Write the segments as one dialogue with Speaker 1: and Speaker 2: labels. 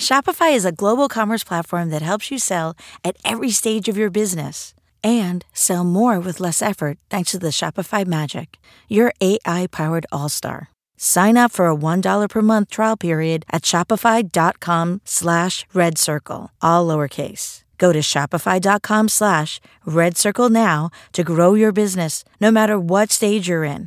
Speaker 1: Shopify is a global commerce platform that helps you sell at every stage of your business and sell more with less effort thanks to the Shopify Magic, your AI-powered all-star. Sign up for a $1 per month trial period at shopify.com/redcircle, all lowercase. Go to shopify.com/redcircle now to grow your business no matter what stage you're in.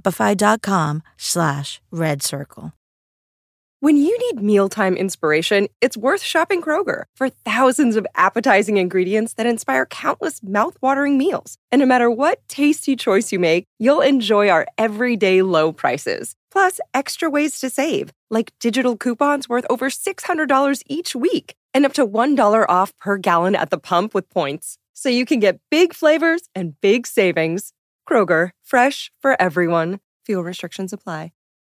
Speaker 1: Shopify.com/redcircle.
Speaker 2: When you need mealtime inspiration, it's worth shopping Kroger for thousands of appetizing ingredients that inspire countless mouthwatering meals. And no matter what tasty choice you make, you'll enjoy our everyday low prices. Plus, extra ways to save, like digital coupons worth over $600 each week and up to $1 off per gallon at the pump with points. So you can get big flavors and big savings. Kroger, fresh for everyone. Fuel restrictions apply.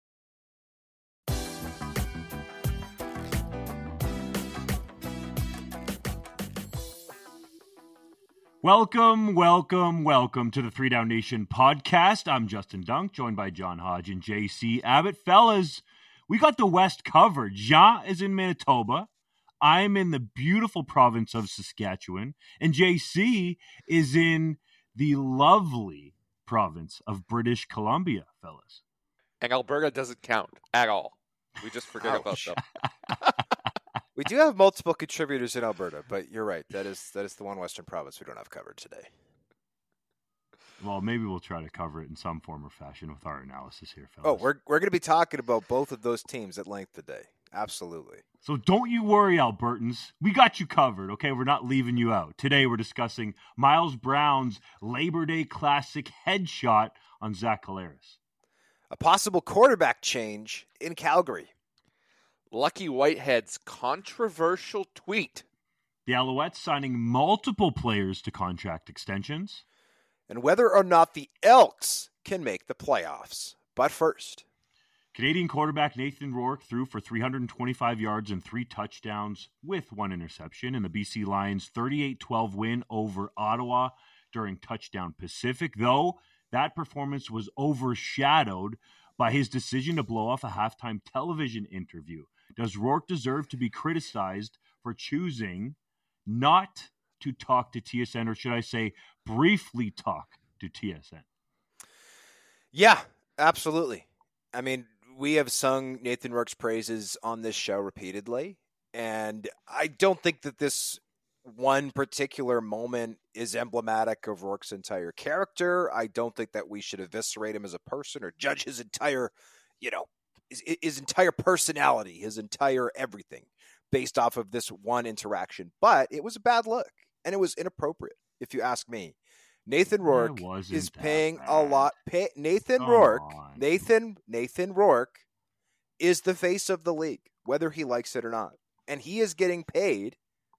Speaker 3: Welcome to the 3 Down Nation podcast. I'm Justin Dunk, joined by John Hodge and JC Abbott. Fellas, we got the West covered. Jean is in Manitoba. I'm in the beautiful province of Saskatchewan. And JC is in the lovely province of British Columbia, fellas.
Speaker 4: And Alberta doesn't count at all. We just forget about them.
Speaker 5: We do have multiple contributors in Alberta, but you're right. That is the one Western province we don't have covered today.
Speaker 3: Well, maybe we'll try to cover it in some form or fashion with our analysis here, fellas.
Speaker 5: Oh, we're going to be talking about both of those teams at length today. Absolutely.
Speaker 3: So don't you worry, Albertans. We got you covered, okay? We're not leaving you out. Today we're discussing Miles Brown's Labor Day Classic headshot on Zach Collaros.
Speaker 5: A possible quarterback change in Calgary.
Speaker 4: Lucky Whitehead's controversial tweet.
Speaker 3: The Alouettes signing multiple players to contract extensions.
Speaker 5: And whether or not the Elks can make the playoffs. But first,
Speaker 3: Canadian quarterback Nathan Rourke threw for 325 yards and 3 touchdowns with 1 interception in the BC Lions' 38-12 win over Ottawa during Touchdown Pacific, though that performance was overshadowed by his decision to blow off a halftime television interview. Does Rourke deserve to be criticized for choosing not to talk to TSN, or should I say briefly talk to TSN?
Speaker 5: Yeah, absolutely. I mean, we have sung Nathan Rourke's praises on this show repeatedly, and I don't think that this one particular moment is emblematic of Rourke's entire character. I don't think that we should eviscerate him as a person or judge his entire, his entire personality, his entire everything based off of this one interaction. But it was a bad look, and it was inappropriate, if you ask me. Nathan Rourke is paying a lot. Nathan Rourke is the face of the league, whether he likes it or not. And he is getting paid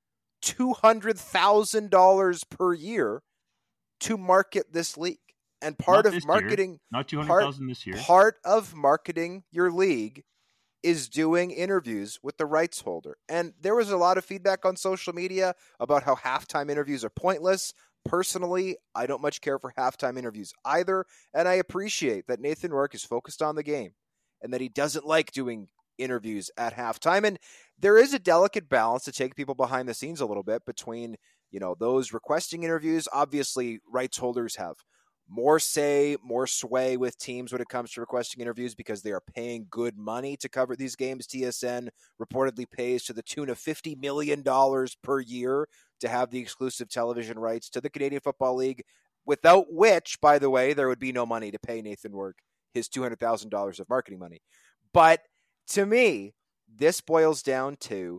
Speaker 5: $200,000 per year to market this league. And part of marketing,
Speaker 3: not $200,000 this year.
Speaker 5: Part of marketing your league is doing interviews with the rights holder. And there was a lot of feedback on social media about how halftime interviews are pointless. Personally, I don't much care for halftime interviews either. And I appreciate that Nathan Rourke is focused on the game and that he doesn't like doing interviews at halftime. And there is a delicate balance to take people behind the scenes a little bit between, those requesting interviews. Obviously, rights holders have more say, more sway with teams when it comes to requesting interviews because they are paying good money to cover these games. TSN reportedly pays to the tune of $50 million per year to have the exclusive television rights to the Canadian Football League, without which, by the way, there would be no money to pay Nathan Rourke his $200,000 of marketing money. But to me, this boils down to,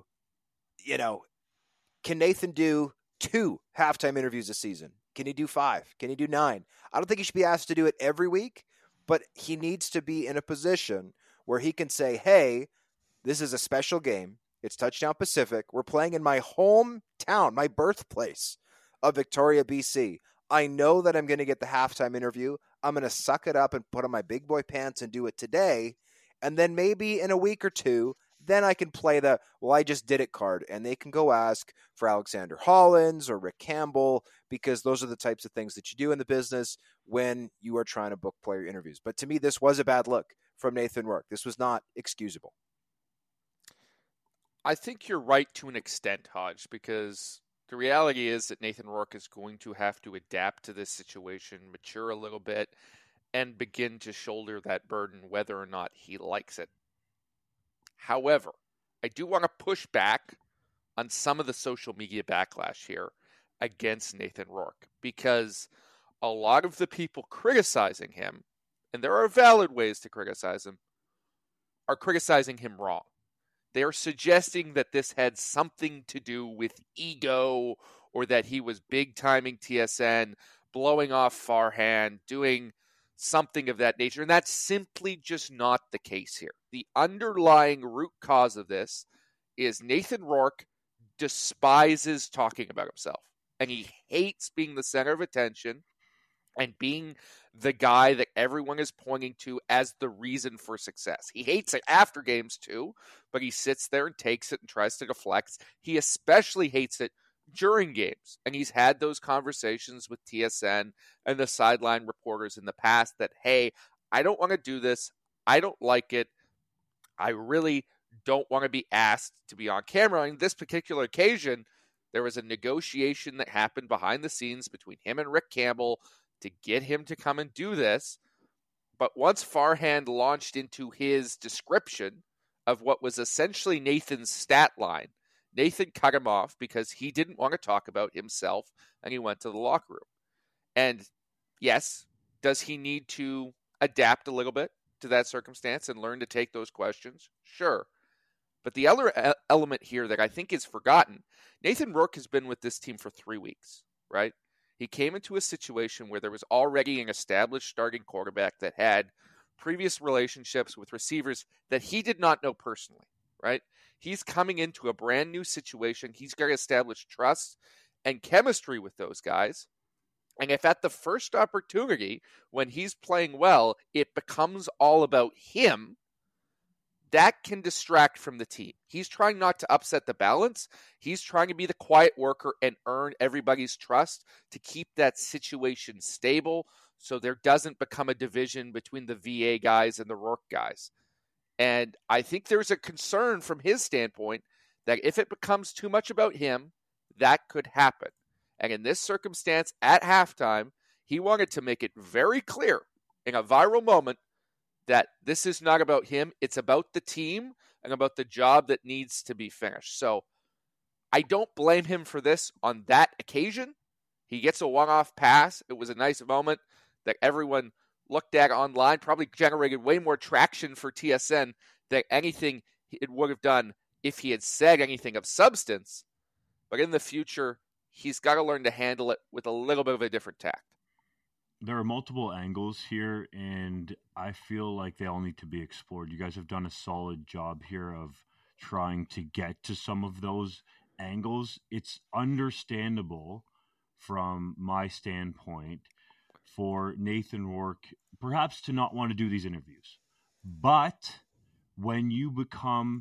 Speaker 5: can Nathan do 2 halftime interviews a season? Can he do 5? Can he do 9? I don't think he should be asked to do it every week, but he needs to be in a position where he can say, hey, this is a special game. It's Touchdown Pacific. We're playing in my hometown, my birthplace of Victoria, BC. I know that I'm going to get the halftime interview. I'm going to suck it up and put on my big boy pants and do it today. And then maybe in a week or two, then I can play the, I just did it card. And they can go ask for Alexander Hollins or Rick Campbell, because those are the types of things that you do in the business when you are trying to book player interviews. But to me, this was a bad look from Nathan Rourke. This was not excusable.
Speaker 4: I think you're right to an extent, Hodge, because the reality is that Nathan Rourke is going to have to adapt to this situation, mature a little bit, and begin to shoulder that burden whether or not he likes it. However, I do want to push back on some of the social media backlash here against Nathan Rourke, because a lot of the people criticizing him, and there are valid ways to criticize him, are criticizing him wrong. They are suggesting that this had something to do with ego, or that he was big-timing TSN, blowing off Farhan, doing something of that nature. And that's simply just not the case here. The underlying root cause of this is Nathan Rourke despises talking about himself. And he hates being the center of attention and being the guy that everyone is pointing to as the reason for success. He hates it after games too, but he sits there and takes it and tries to deflect. He especially hates it during games. And he's had those conversations with TSN and the sideline reporters in the past that, hey, I don't want to do this. I don't like it. I really don't want to be asked to be on camera. On this particular occasion, there was a negotiation that happened behind the scenes between him and Rick Campbell to get him to come and do this. But once Farhan launched into his description of what was essentially Nathan's stat line, Nathan cut him off because he didn't want to talk about himself, and he went to the locker room. And yes, does he need to adapt a little bit to that circumstance and learn to take those questions? Sure. But the other element here that I think is forgotten, Nathan Rourke has been with this team for 3 weeks, right? He came into a situation where there was already an established starting quarterback that had previous relationships with receivers that he did not know personally, right? He's coming into a brand new situation. He's got to establish trust and chemistry with those guys. And if at the first opportunity, when he's playing well, it becomes all about him, that can distract from the team. He's trying not to upset the balance. He's trying to be the quiet worker and earn everybody's trust to keep that situation stable so there doesn't become a division between the VA guys and the Rourke guys. And I think there's a concern from his standpoint that if it becomes too much about him, that could happen. And in this circumstance, at halftime, he wanted to make it very clear in a viral moment that this is not about him. It's about the team and about the job that needs to be finished. So I don't blame him for this on that occasion. He gets a one-off pass. It was a nice moment that everyone looked at online, probably generated way more traction for TSN than anything it would have done if he had said anything of substance. But in the future, he's got to learn to handle it with a little bit of a different tact.
Speaker 3: There are multiple angles here, and I feel like they all need to be explored. You guys have done a solid job here of trying to get to some of those angles. It's understandable from my standpoint for Nathan Rourke perhaps to not want to do these interviews. But when you become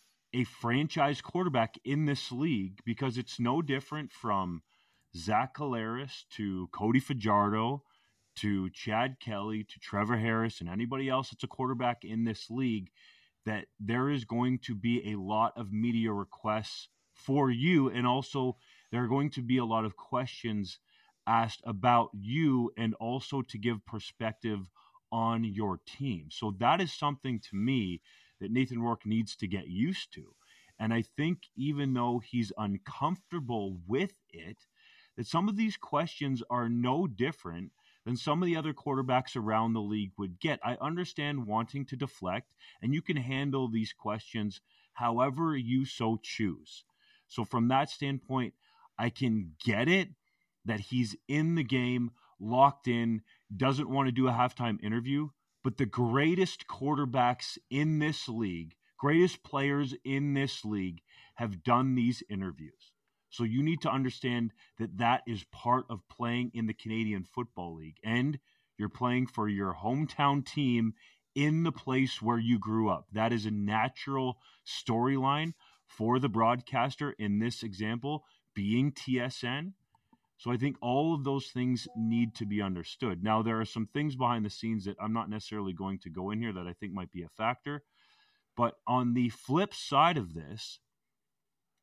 Speaker 3: a franchise quarterback in this league, because it's no different from Zach Collaros to Cody Fajardo to Chad Kelly, to Trevor Harris, and anybody else that's a quarterback in this league, that there is going to be a lot of media requests for you, and also there are going to be a lot of questions asked about you, and also to give perspective on your team. So that is something to me that Nathan Rourke needs to get used to. And I think even though he's uncomfortable with it, that some of these questions are no different than some of the other quarterbacks around the league would get. I understand wanting to deflect, and you can handle these questions however you so choose. So from that standpoint, I can get it that he's in the game, locked in, doesn't want to do a halftime interview, but the greatest quarterbacks in this league, greatest players in this league have done these interviews. So you need to understand that that is part of playing in the Canadian Football League. And you're playing for your hometown team in the place where you grew up. That is a natural storyline for the broadcaster, in this example being TSN. So I think all of those things need to be understood. Now, there are some things behind the scenes that I'm not necessarily going to go in here that I think might be a factor. But on the flip side of this,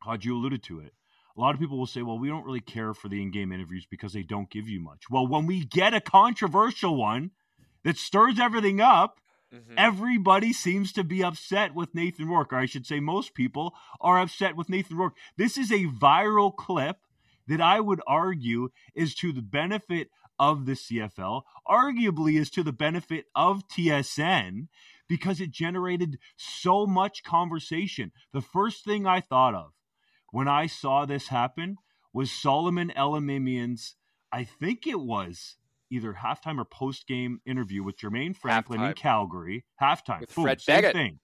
Speaker 3: Hodge, you alluded to it. A lot of people will say, well, we don't really care for the in-game interviews because they don't give you much. Well, when we get a controversial one that stirs everything up, everybody seems to be upset with Nathan Rourke. Or I should say most people are upset with Nathan Rourke. This is a viral clip that I would argue is to the benefit of the CFL, arguably is to the benefit of TSN, because it generated so much conversation. The first thing I thought of when I saw this happen was Solomon Elimimian's, I think it was either halftime or post-game interview with Jermaine Franklin in Calgary. Halftime.
Speaker 4: With
Speaker 3: Boom,
Speaker 4: Fred
Speaker 3: same
Speaker 4: Beggett.
Speaker 3: thing.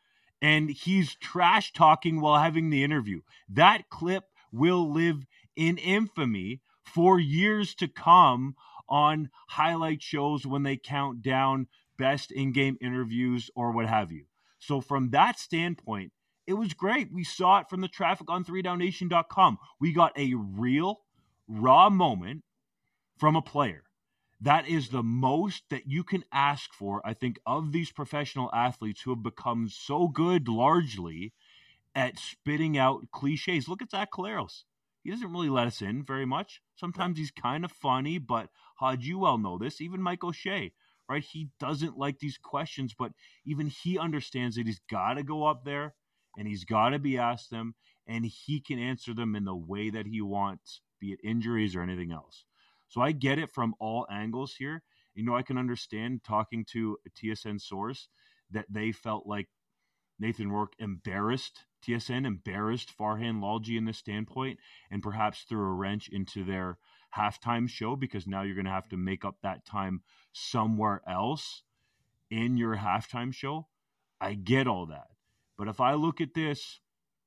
Speaker 3: And he's trash talking while having the interview. That clip will live in infamy for years to come on highlight shows when they count down best in-game interviews or what have you. So from that standpoint, it was great. We saw it from the traffic on 3downnation.com. We got a real, raw moment from a player. That is the most that you can ask for, I think, of these professional athletes who have become so good largely at spitting out cliches. Look at Zach Collaros. He doesn't really let us in very much. Sometimes he's kind of funny, but Hodge, you well know this. Even Mike O'Shea, right? He doesn't like these questions, but even he understands that he's got to go up there and he's got to be asked them, and he can answer them in the way that he wants, be it injuries or anything else. So I get it from all angles here. You know, I can understand talking to a TSN source that they felt like Nathan Rourke embarrassed TSN, embarrassed Farhan Lalji in this standpoint, and perhaps threw a wrench into their halftime show, because now you're going to have to make up that time somewhere else in your halftime show. I get all that. But if I look at this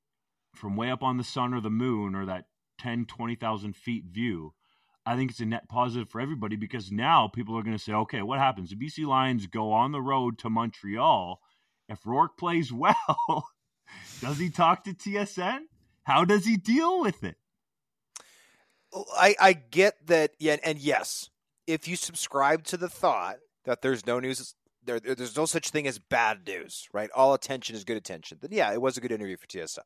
Speaker 3: from way up on the sun or the moon or that 10, 20,000 feet view, I think it's a net positive for everybody, because now people are going to say, okay, what happens? The BC Lions go on the road to Montreal. If Rourke plays well, does he talk to TSN? How does he deal with it?
Speaker 5: I get that, yeah, and yes, if you subscribe to the thought that there's no news, there's no such thing as bad news, right? All attention is good attention. Then yeah, it was a good interview for TSN.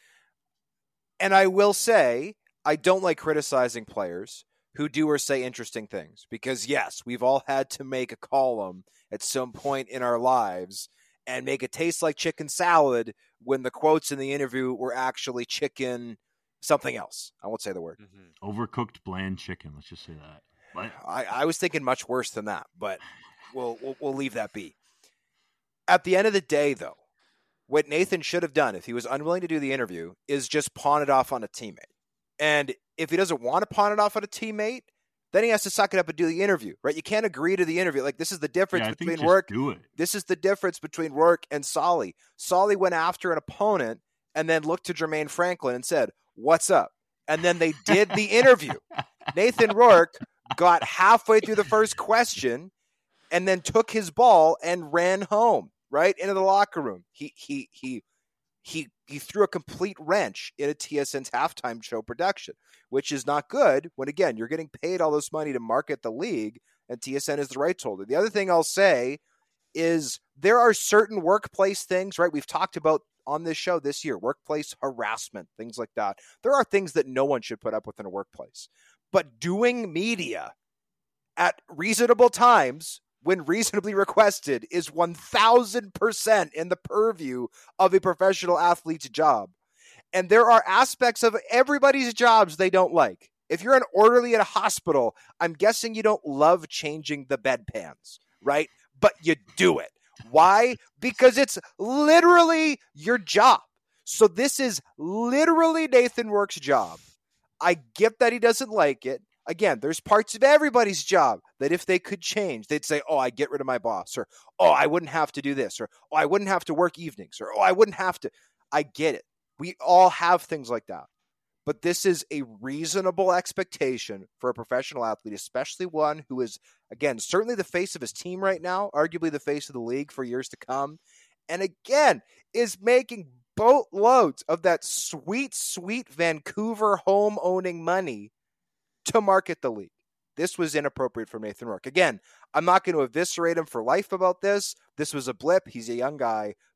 Speaker 5: And I will say, I don't like criticizing players who do or say interesting things, because yes, we've all had to make a column at some point in our lives and make it taste like chicken salad when the quotes in the interview were actually chicken something else. I won't say the word.
Speaker 3: Overcooked bland chicken. Let's just say that. What?
Speaker 5: I was thinking much worse than that, but we'll leave that be. At the end of the day, though, what Nathan should have done if he was unwilling to do the interview is just pawn it off on a teammate. And if he doesn't want to pawn it off on a teammate, then he has to suck it up and do the interview, right? You can't agree to the interview. Like, this is the difference between Rourke. This is the difference between Rourke and Solly. Solly went after an opponent and then looked to Jermaine Franklin and said, "What's up?" And then they did the interview. Nathan Rourke got halfway through the first question and then took his ball and ran home, right into the locker room. He threw a complete wrench in a TSN's halftime show production, which is not good when, again, you're getting paid all this money to market the league and TSN is the rights holder. The other thing I'll say is there are certain workplace things, right? We've talked about on this show this year, workplace harassment, things like that. There are things that no one should put up with in a workplace. But doing media at reasonable times when reasonably requested is 1,000% in the purview of a professional athlete's job. And there are aspects of everybody's jobs they don't like. If you're an orderly at a hospital, I'm guessing you don't love changing the bedpans, right? But you do it. Why? Because it's literally your job. So this is literally Nathan Rourke's job. I get that he doesn't like it. Again, there's parts of everybody's job that if they could change, they'd say, oh, I get rid of my boss, or, oh, I wouldn't have to do this, or, oh, I wouldn't have to work evenings, or, oh, I wouldn't have to. I get it. We all have things like that. But this is a reasonable expectation for a professional athlete, especially one who is, again, certainly the face of his team right now, arguably the face of the league for years to come, and again, is making boatloads of that sweet, sweet Vancouver home-owning money to market the league. This was inappropriate for Nathan Rourke. Again, I'm not going to eviscerate him for life about this. This was a blip. He's a young guy.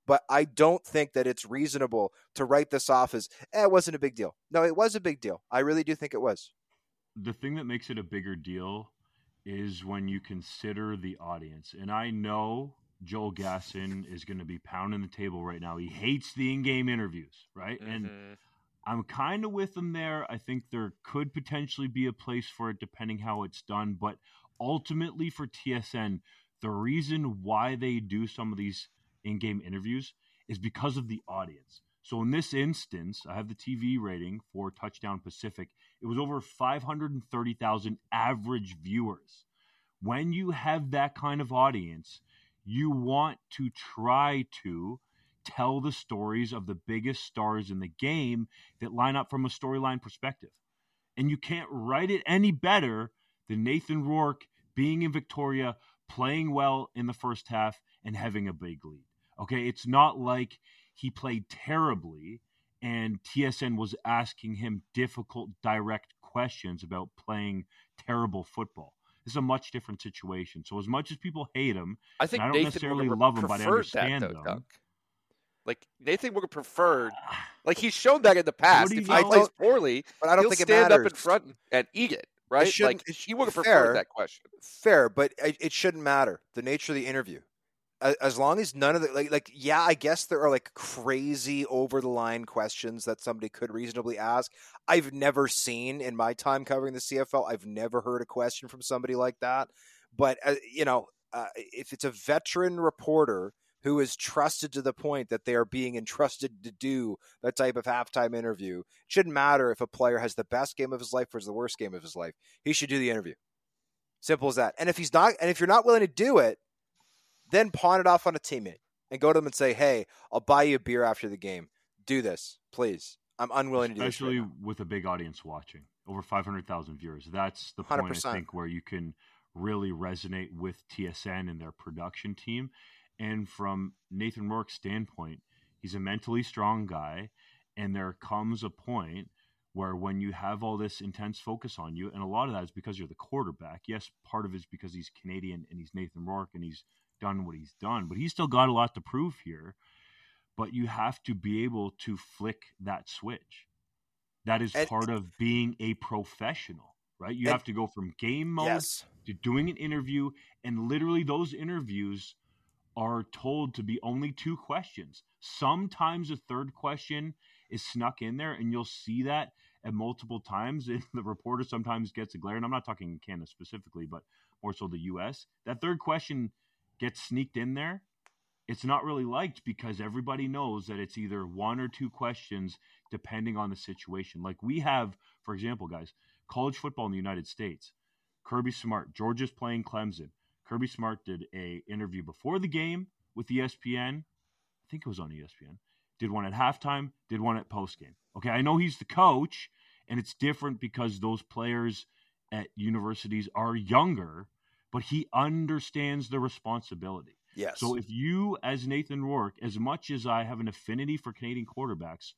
Speaker 5: But I don't think that it's reasonable to write this off as, it wasn't a big deal. No, it was a big deal. I really do think it was.
Speaker 3: The thing that makes it a bigger deal is when you consider the audience. And I know Joel Gasson is going to be pounding the table right now. He hates the in-game interviews, right? Mm-hmm. And I'm kind of with him there. I think there could potentially be a place for it depending how it's done. But ultimately for TSN, the reason why they do some of these in-game interviews is because of the audience. So in this instance, I have the TV rating for Touchdown Pacific. It was over 530,000 average viewers. When you have that kind of audience, you want to try to tell the stories of the biggest stars in the game that line up from a storyline perspective. And you can't write it any better than Nathan Rourke being in Victoria, playing well in the first half, and having a big lead. Okay, it's not like he played terribly and TSN was asking him difficult, direct questions about playing terrible football. This is a much different situation. So as much as people hate him,
Speaker 4: I think
Speaker 3: and I don't
Speaker 4: Nathan
Speaker 3: necessarily love him, but I understand
Speaker 4: that, though,
Speaker 3: them.
Speaker 4: Doug. Like, Nathan would have preferred, like, he's shown that in the past. If he plays poorly,
Speaker 5: but I don't
Speaker 4: he'll
Speaker 5: think
Speaker 4: stand
Speaker 5: up
Speaker 4: in front and eat it, right? He would have preferred that question.
Speaker 5: Fair, but it shouldn't matter. The nature of the interview. As long as none of the yeah, I guess there are like crazy over the line questions that somebody could reasonably ask. I've never seen in my time covering the CFL. I've never heard a question from somebody like that. But if it's a veteran reporter who is trusted to the point that they are being entrusted to do that type of halftime interview, it shouldn't matter if a player has the best game of his life versus the worst game of his life. He should do the interview. Simple as that. And if he's not, and if you're not willing to do it, then pawn it off on a teammate and go to them and say, hey, I'll buy you a beer after the game. Do this, please. I'm unwilling to do this.
Speaker 3: Especially with a big audience watching. Over 500,000 viewers. That's the point, 100%. I think, where you can really resonate with TSN and their production team. And from Nathan Rourke's standpoint, he's a mentally strong guy. And there comes a point where when you have all this intense focus on you, and a lot of that is because you're the quarterback. Yes, part of it is because he's Canadian and he's Nathan Rourke and he's done what he's done, but he's still got a lot to prove here. But you have to be able to flick that switch. That is part of being a professional, right? You have to go from game mode to doing an interview, and literally those interviews are told to be only 2 questions. Sometimes a third question is snuck in there, and you'll see that at multiple times. And the reporter sometimes gets a glare, and I'm not talking Canada specifically, but more so the U.S. That third question gets sneaked in there. It's not really liked because everybody knows that it's either 1 or 2 questions depending on the situation. Like we have, for example, guys, college football in the United States. Kirby Smart, Georgia's playing Clemson. Kirby Smart did a interview before the game with ESPN. I think it was on ESPN. Did one at halftime, did one at postgame. Okay, I know he's the coach, and it's different because those players at universities are younger, but he understands the responsibility.
Speaker 5: Yes.
Speaker 3: So if you, as Nathan Rourke, as much as I have an affinity for Canadian quarterbacks,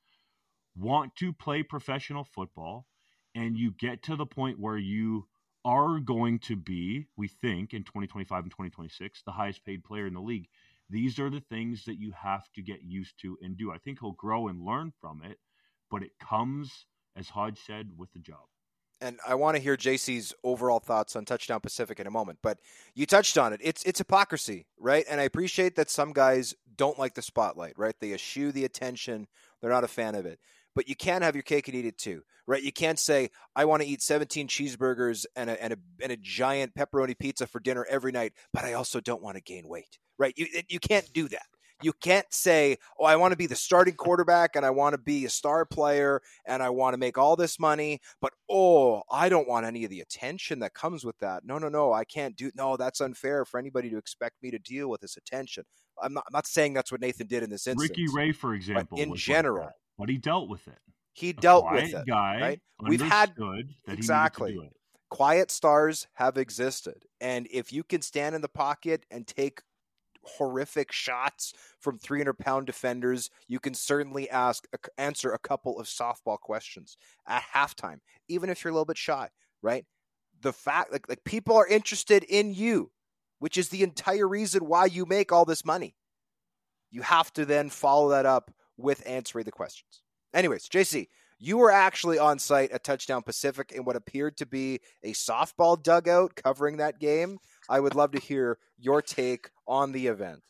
Speaker 3: want to play professional football, and you get to the point where you are going to be, we think, in 2025 and 2026, the highest paid player in the league, these are the things that you have to get used to and do. I think he'll grow and learn from it, but it comes, as Hodge said, with the job.
Speaker 5: And I want to hear JC's overall thoughts on Touchdown Pacific in a moment, but you touched on it. It's hypocrisy, right? And I appreciate that some guys don't like the spotlight, right? They eschew the attention. They're not a fan of it. But you can't have your cake and eat it too, right? You can't say, I want to eat 17 cheeseburgers and a giant pepperoni pizza for dinner every night, but I also don't want to gain weight, right? You can't do that. You can't say, oh, I want to be the starting quarterback and I want to be a star player and I want to make all this money, but, oh, I don't want any of the attention that comes with that. No, I can't do. No, that's unfair for anybody to expect me to deal with this attention. I'm not saying that's what Nathan did in this instance.
Speaker 3: Ricky Ray, for example,
Speaker 5: but in general.
Speaker 3: Like but he dealt with it.
Speaker 5: He dealt with it.
Speaker 3: Guy
Speaker 5: right? We've had
Speaker 3: that
Speaker 5: exactly.
Speaker 3: He needed to do it.
Speaker 5: Quiet stars have existed. And if you can stand in the pocket and take horrific shots from 300-pound defenders, you can certainly answer a couple of softball questions at halftime, even if you're a little bit shy, right? The fact, like people are interested in you, which is the entire reason why you make all this money. you have to then follow that up with answering the questions. Anyways, JC, you were actually on site at Touchdown Pacific in what appeared to be a softball dugout covering that game. I would love to hear your take on the event.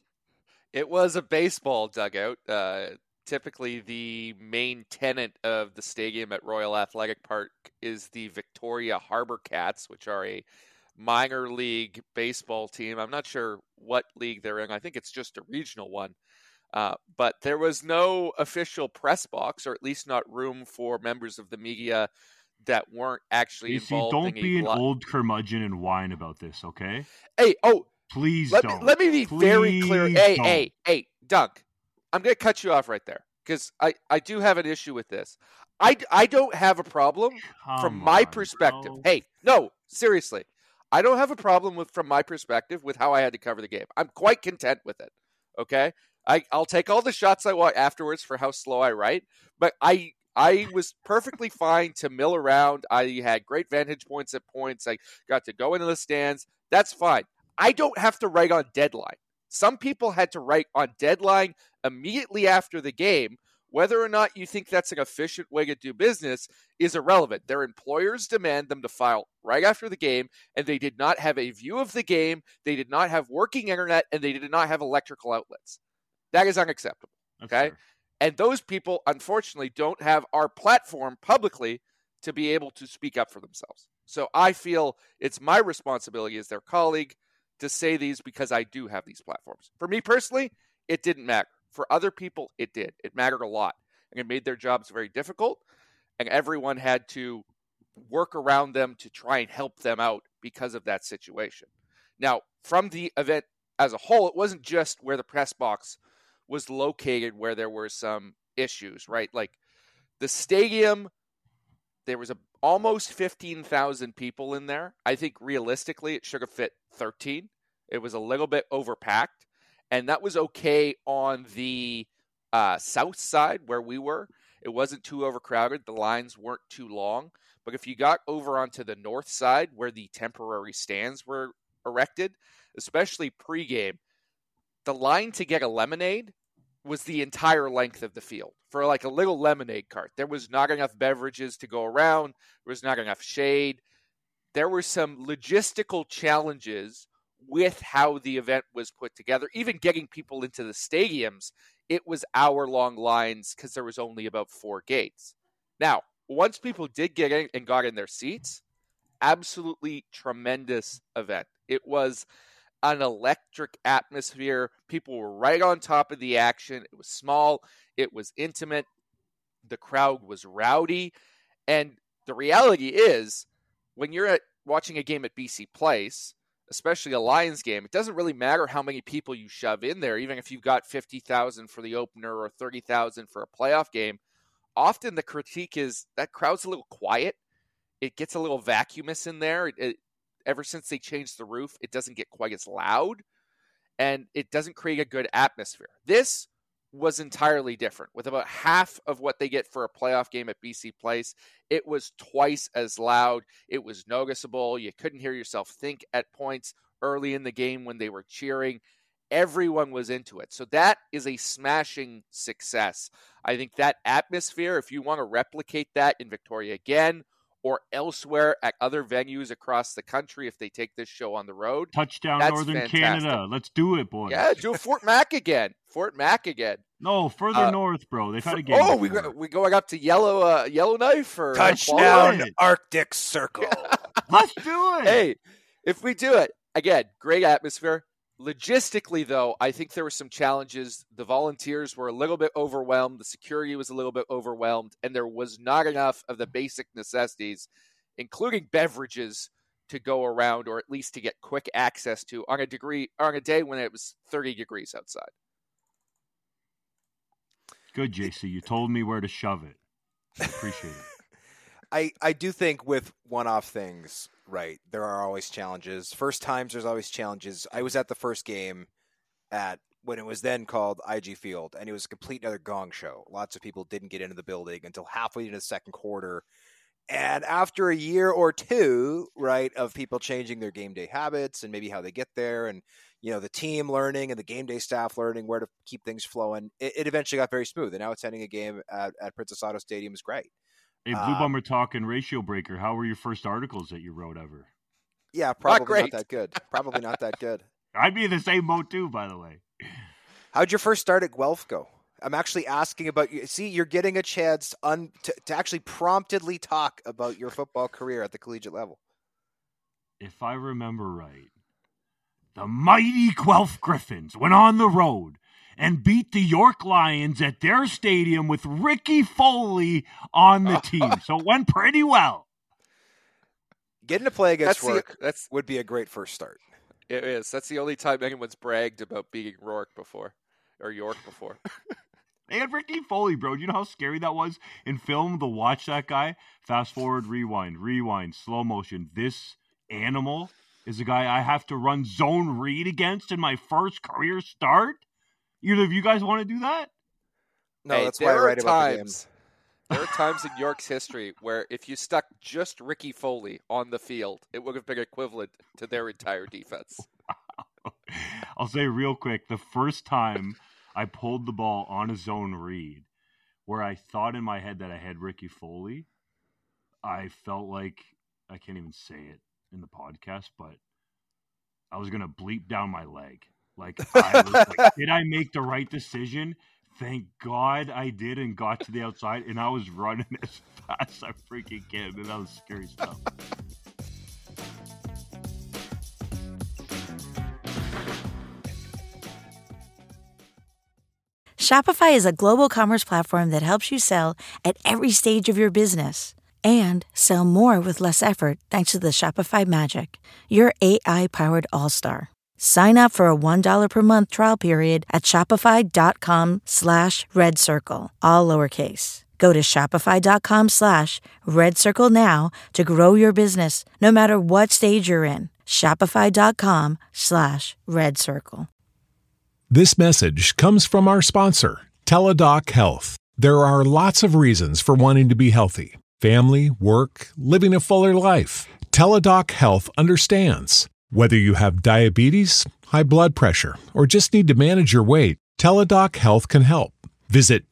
Speaker 4: It was a baseball dugout. Typically, the main tenant of the stadium at Royal Athletic Park is the Victoria Harbor Cats, which are a minor league baseball team. I'm not sure what league they're in. I think it's just a regional one. But there was no official press box, or at least not room for members of the media that weren't actually involved.
Speaker 3: Don't be an old curmudgeon and whine about this, okay?
Speaker 4: Hey,
Speaker 3: please
Speaker 4: let
Speaker 3: don't.
Speaker 4: Let me be very clear. Hey, Dunk, I'm going to cut you off right there because I do have an issue with this. I don't have a problem from my perspective.
Speaker 3: Bro.
Speaker 4: Hey, no, seriously. I don't have a problem from my perspective with how I had to cover the game. I'm quite content with it, okay? I'll take all the shots I want afterwards for how slow I write, but I was perfectly fine to mill around. I had great vantage points at points. I got to go into the stands. That's fine. I don't have to write on deadline. Some people had to write on deadline immediately after the game. Whether or not you think that's an efficient way to do business is irrelevant. Their employers demand them to file right after the game, and they did not have a view of the game. They did not have working internet, and they did not have electrical outlets. That is unacceptable, okay? And those people, unfortunately, don't have our platform publicly to be able to speak up for themselves. So I feel it's my responsibility as their colleague to say these because I do have these platforms. For me personally, it didn't matter. For other people, it did. It mattered a lot. And it made their jobs very difficult, and everyone had to work around them to try and help them out because of that situation. Now, from the event as a whole, it wasn't just where the press box was located where there were some issues, right? Like the stadium, there was almost 15,000 people in there. I think realistically it should have fit 13. It was a little bit overpacked, and that was okay on the south side where we were. It wasn't too overcrowded. The lines weren't too long. But if you got over onto the north side where the temporary stands were erected, especially pregame, the line to get a lemonade was the entire length of the field for like a little lemonade cart. There was not enough beverages to go around. There was not enough shade. There were some logistical challenges with how the event was put together. Even getting people into the stadiums, it was hour-long lines because there was only about 4 gates. Now, once people did get in and got in their seats, absolutely tremendous event. It was an electric atmosphere. People were right on top of the action. It was small. It was intimate. The crowd was rowdy. And the reality is, when you're watching a game at BC Place, especially a Lions game, it doesn't really matter how many people you shove in there, even if you've got 50,000 for the opener or 30,000 for a playoff game. Often the critique is that crowd's a little quiet. It gets a little vacuumous in there. Ever since they changed the roof, it doesn't get quite as loud, and it doesn't create a good atmosphere. This was entirely different. With about half of what they get for a playoff game at BC Place, it was twice as loud. It was noticeable. You couldn't hear yourself think at points early in the game when they were cheering. Everyone was into it. So that is a smashing success. I think that atmosphere, if you want to replicate that in Victoria again, or elsewhere at other venues across the country if they take this show on the road.
Speaker 3: Touchdown
Speaker 4: that's
Speaker 3: Northern
Speaker 4: fantastic.
Speaker 3: Canada. Let's do it, boys.
Speaker 4: Yeah, do Fort Mac again. Fort Mac again.
Speaker 3: No, further north, bro. They've had a game.
Speaker 4: Oh, we going up to Yellowknife or
Speaker 5: Touchdown Arctic Circle.
Speaker 3: Let's do it.
Speaker 4: Hey, if we do it again, great atmosphere. Logistically, though, I think there were some challenges. The volunteers were a little bit overwhelmed. The security was a little bit overwhelmed. And there was not enough of the basic necessities, including beverages, to go around, or at least to get quick access to on a day when it was 30 degrees outside.
Speaker 3: Good, JC. You told me where to shove it. I appreciate it.
Speaker 5: I do think with one-off things, right, there are always challenges. First times, there's always challenges. I was at the first game at when it was then called IG Field, and it was a complete other gong show. Lots of people didn't get into the building until halfway into the second quarter. And after a year or two, right, of people changing their game day habits and maybe how they get there, and the team learning and the game day staff learning where to keep things flowing, it eventually got very smooth. And now attending a game at Princess Auto Stadium is great.
Speaker 3: Hey, Blue Bomber Talk and Ratio Breaker, how were your first articles that you wrote ever?
Speaker 5: Yeah, probably not that good. Probably not that good.
Speaker 3: I'd be in the same boat too, by the way.
Speaker 5: How'd your first start at Guelph go? I'm actually asking about you. See, you're getting a chance to actually promptedly talk about your football career at the collegiate level.
Speaker 3: If I remember right, the mighty Guelph Griffins went on the road and beat the York Lions at their stadium with Ricky Foley on the team. So it went pretty well.
Speaker 5: Getting to play against Rourke would be a great first start.
Speaker 4: It is. That's the only time anyone's bragged about beating York before.
Speaker 3: They had Ricky Foley, bro. Do you know how scary that was in film to watch that guy? Fast forward, rewind, slow motion. This animal is a guy I have to run zone read against in my first career start. Either of you guys want to do that?
Speaker 5: No, that's why I write about the games.
Speaker 4: There are times in York's history where if you stuck just Ricky Foley on the field, it would have been equivalent to their entire defense.
Speaker 3: I'll say real quick, the first time I pulled the ball on a zone read where I thought in my head that I had Ricky Foley, I felt like, I can't even say it in the podcast, but I was going to bleep down my leg. Like, I was like, did I make the right decision? Thank God I did and got to the outside, and I was running as fast as I freaking can. And that was scary stuff.
Speaker 1: Shopify is a global commerce platform that helps you sell at every stage of your business and sell more with less effort thanks to the Shopify Magic, your AI-powered all-star. Sign up for a $1 per month trial period at shopify.com/redcircle, all lowercase. Go to shopify.com/redcircle now to grow your business no matter what stage you're in. Shopify.com/redcircle.
Speaker 6: This message comes from our sponsor, Teladoc Health. There are lots of reasons for wanting to be healthy. Family, work, living a fuller life. Teladoc Health understands. Whether you have diabetes, high blood pressure, or just need to manage your weight, Teladoc Health can help. Visit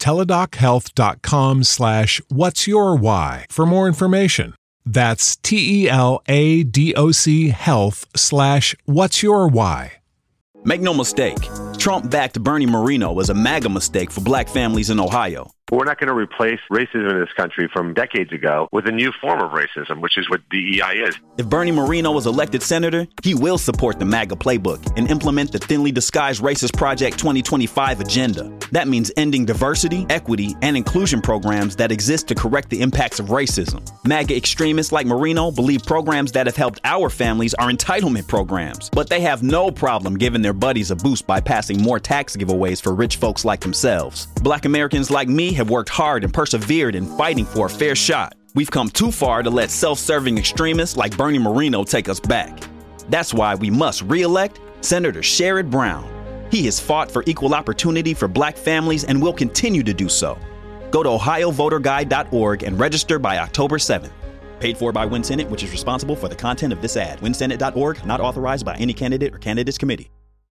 Speaker 6: teladochealth.com/whatsyourwhy for more information. That's TELADOC health/whatsyourwhy.
Speaker 7: Make no mistake, Trump-backed Bernie Moreno was a MAGA mistake for black families in Ohio.
Speaker 8: We're not going to replace racism in this country from decades ago with a new form of racism, which is what DEI is.
Speaker 7: If Bernie Moreno was elected senator, he will support the MAGA playbook and implement the thinly disguised Racist Project 2025 agenda. That means ending diversity, equity, and inclusion programs that exist to correct the impacts of racism. MAGA extremists like Moreno believe programs that have helped our families are entitlement programs, but they have no problem giving their buddies a boost by passing more tax giveaways for rich folks like themselves. Black Americans like me have worked hard and persevered in fighting for a fair shot. We've come too far to let self-serving extremists like Bernie Moreno take us back. That's why we must re-elect Senator Sherrod Brown. He has fought for equal opportunity for black families and will continue to do so. Go to ohiovoterguide.org and register by October 7th. Paid for by WinSenate, which is responsible for the content of this ad. WinSenate.org, not authorized by any candidate or candidates committee.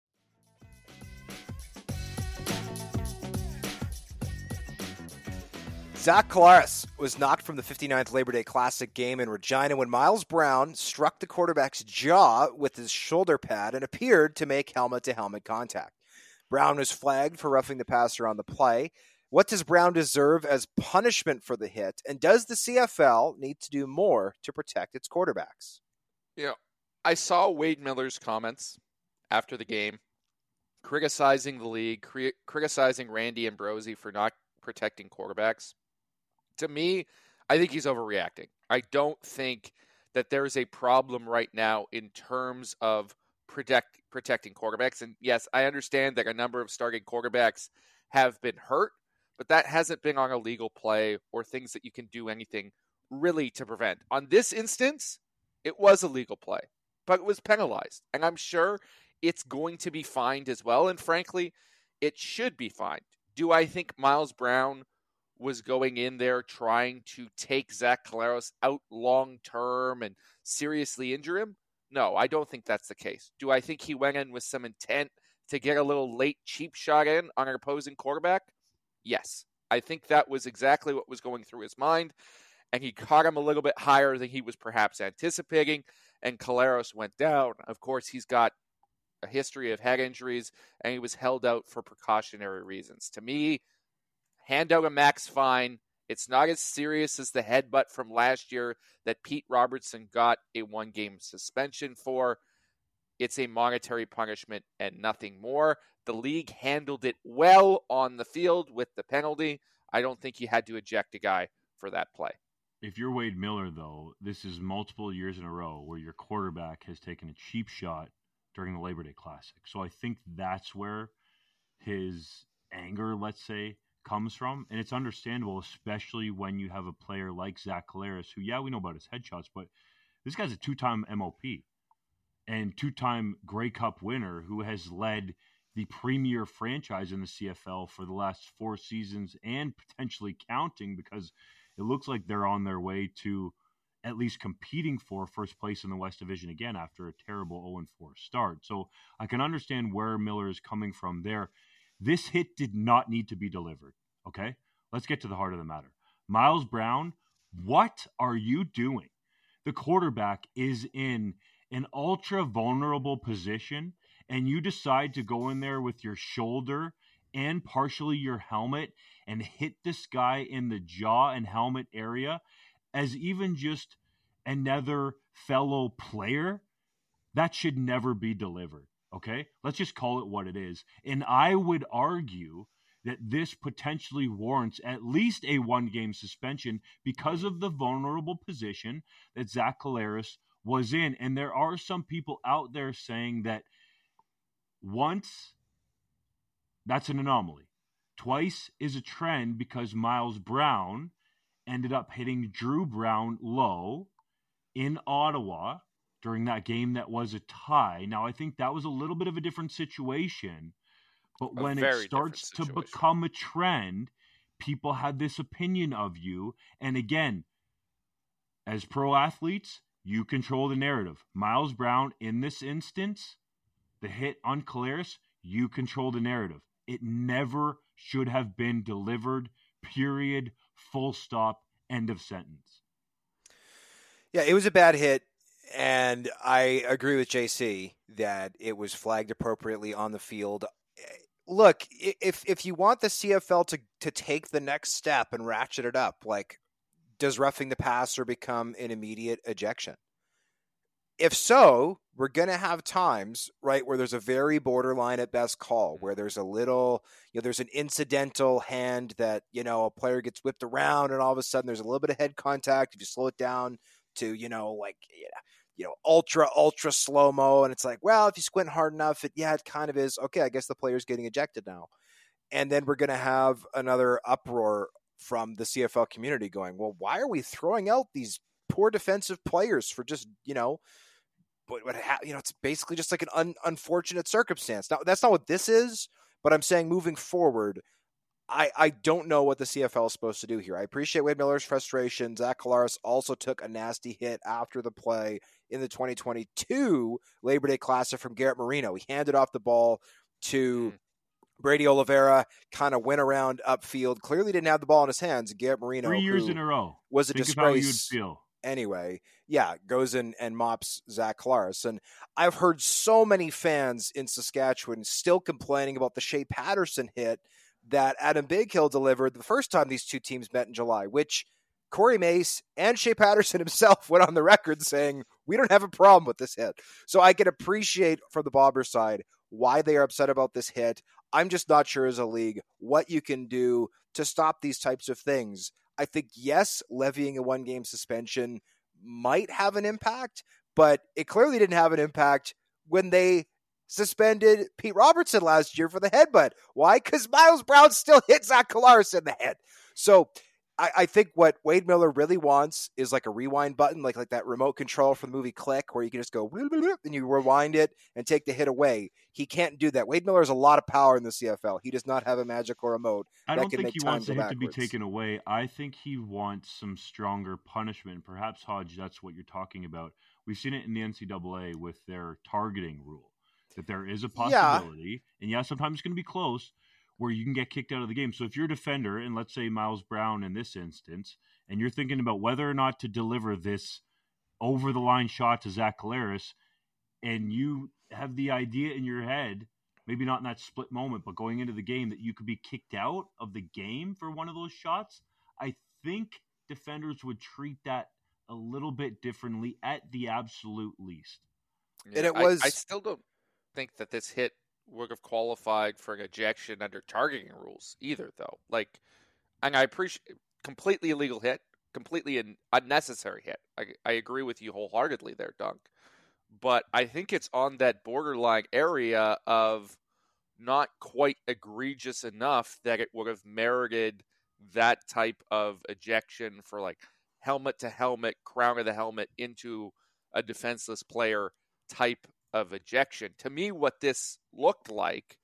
Speaker 5: Zach Collaros was knocked from the 59th Labor Day Classic game in Regina when Miles Brown struck the quarterback's jaw with his shoulder pad and appeared to make helmet-to-helmet contact. Brown was flagged for roughing the passer on the play. What does Brown deserve as punishment for the hit? And does the CFL need to do more to protect its quarterbacks?
Speaker 4: I saw Wade Miller's comments after the game, criticizing the league, criticizing Randy Ambrosie for not protecting quarterbacks. To me, I think he's overreacting. I don't think that there's a problem right now in terms of protecting quarterbacks. And yes, I understand that a number of starting quarterbacks have been hurt, but that hasn't been on a legal play or things that you can do anything really to prevent. On this instance, it was a legal play, but it was penalized. And I'm sure it's going to be fined as well. And frankly, it should be fined. Do I think Miles Brown was going in there trying to take Zach Collaros out long-term and seriously injure him? No, I don't think that's the case. Do I think he went in with some intent to get a little late cheap shot in on an opposing quarterback? Yes. I think that was exactly what was going through his mind, and he caught him a little bit higher than he was perhaps anticipating, and Collaros went down. Of course, he's got a history of head injuries, and he was held out for precautionary reasons. To me, hand out a max fine. It's not as serious as the headbutt from last year that Pete Robertson got a 1-game suspension for. It's a monetary punishment and nothing more. The league handled it well on the field with the penalty. I don't think you had to eject a guy for that play.
Speaker 3: If you're Wade Miller, though, this is multiple years in a row where your quarterback has taken a cheap shot during the Labor Day Classic. So I think that's where his anger, let's say, comes from. And it's understandable, especially when you have a player like Zach Collaros, who, yeah, we know about his headshots, but this guy's a 2-time MOP and 2-time Grey Cup winner who has led the premier franchise in the CFL for the last 4 seasons and potentially counting, because it looks like they're on their way to at least competing for first place in the West Division again after a terrible 0-4 start. So I can understand where Miller is coming from there. This hit did not need to be delivered, okay? Let's get to the heart of the matter. Miles Brown, what are you doing? The quarterback is in an ultra vulnerable position, and you decide to go in there with your shoulder and partially your helmet and hit this guy in the jaw and helmet area as even just another fellow player. That should never be delivered, okay? Let's just call it what it is. And I would argue that this potentially warrants at least a 1-game suspension because of the vulnerable position that Zach Collaros was in. And there are some people out there saying that once, that's an anomaly. Twice is a trend because Miles Brown ended up hitting Drew Brown low in Ottawa during that game that was a tie. Now, I think that was a little bit of a different situation, but when it starts to become a trend, people had this opinion of you. And again, as pro athletes, you control the narrative. Miles Brown, in this instance, the hit on Collaros, you control the narrative. It never should have been delivered, period, full stop, end of sentence.
Speaker 5: Yeah, it was a bad hit, and I agree with JC that it was flagged appropriately on the field. Look, if you want the CFL to take the next step and ratchet it up, like, does roughing the passer become an immediate ejection? If so, we're going to have times, right, where there's a very borderline at best call, where there's a little, there's an incidental hand that, a player gets whipped around and all of a sudden there's a little bit of head contact. If you slow it down to, ultra slow-mo, and it's like, well, if you squint hard enough, it kind of is. Okay, I guess the player's getting ejected now. And then we're going to have another uproar from the CFL community going, well, why are we throwing out these poor defensive players for just, it's basically just like an unfortunate circumstance. Now, that's not what this is, but I'm saying moving forward, I don't know what the CFL is supposed to do here. I appreciate Wade Miller's frustration. Zach Collaros also took a nasty hit after the play in the 2022 Labor Day Classic from Garrett Marino. He handed off the ball to Brady Oliveira, kind of went around upfield, clearly didn't have the ball in his hands. Garrett Marino,
Speaker 3: 3 years in a row,
Speaker 5: was a
Speaker 3: Think
Speaker 5: disgrace.
Speaker 3: of how you'd feel.
Speaker 5: Anyway, goes in and mops Zach Collaros. And I've heard so many fans in Saskatchewan still complaining about the Shea Patterson hit that Adam Bighill delivered the first time these two teams met in July, which Corey Mace and Shea Patterson himself went on the record saying, we don't have a problem with this hit. So I can appreciate from the Bobber side why they are upset about this hit. I'm just not sure as a league what you can do to stop these types of things. I think, yes, levying a 1-game suspension might have an impact, but it clearly didn't have an impact when they suspended Pete Robertson last year for the headbutt. Why? Because Miles Brown still hit Zach Collaros in the head. So I think what Wade Miller really wants is like a rewind button, like that remote control from the movie Click, where you can just go and you rewind it and take the hit away. He can't do that. Wade Miller has a lot of power in the CFL. He does not have a magical remote
Speaker 3: I
Speaker 5: that
Speaker 3: don't
Speaker 5: can
Speaker 3: think
Speaker 5: make
Speaker 3: he
Speaker 5: time
Speaker 3: wants
Speaker 5: go
Speaker 3: the hit to be
Speaker 5: backwards.
Speaker 3: taken away. I think he wants some stronger punishment. Perhaps, Hodge, that's what you're talking about. We've seen it in the NCAA with their targeting rule, that there is a possibility, and sometimes it's going to be close, where you can get kicked out of the game. So if you're a defender, and let's say Miles Brown in this instance, and you're thinking about whether or not to deliver this over-the-line shot to Zach Collaros, and you have the idea in your head, maybe not in that split moment, but going into the game, that you could be kicked out of the game for one of those shots, I think defenders would treat that a little bit differently at the absolute least.
Speaker 5: Yeah, and I
Speaker 4: still don't think that this hit would have qualified for an ejection under targeting rules either, though. And I appreciate completely illegal hit, completely an unnecessary hit. I agree with you wholeheartedly there, Dunk. But I think it's on that borderline area of not quite egregious enough that it would have merited that type of ejection for helmet to helmet, crown of the helmet into a defenseless player type of ejection. To me, what this looked like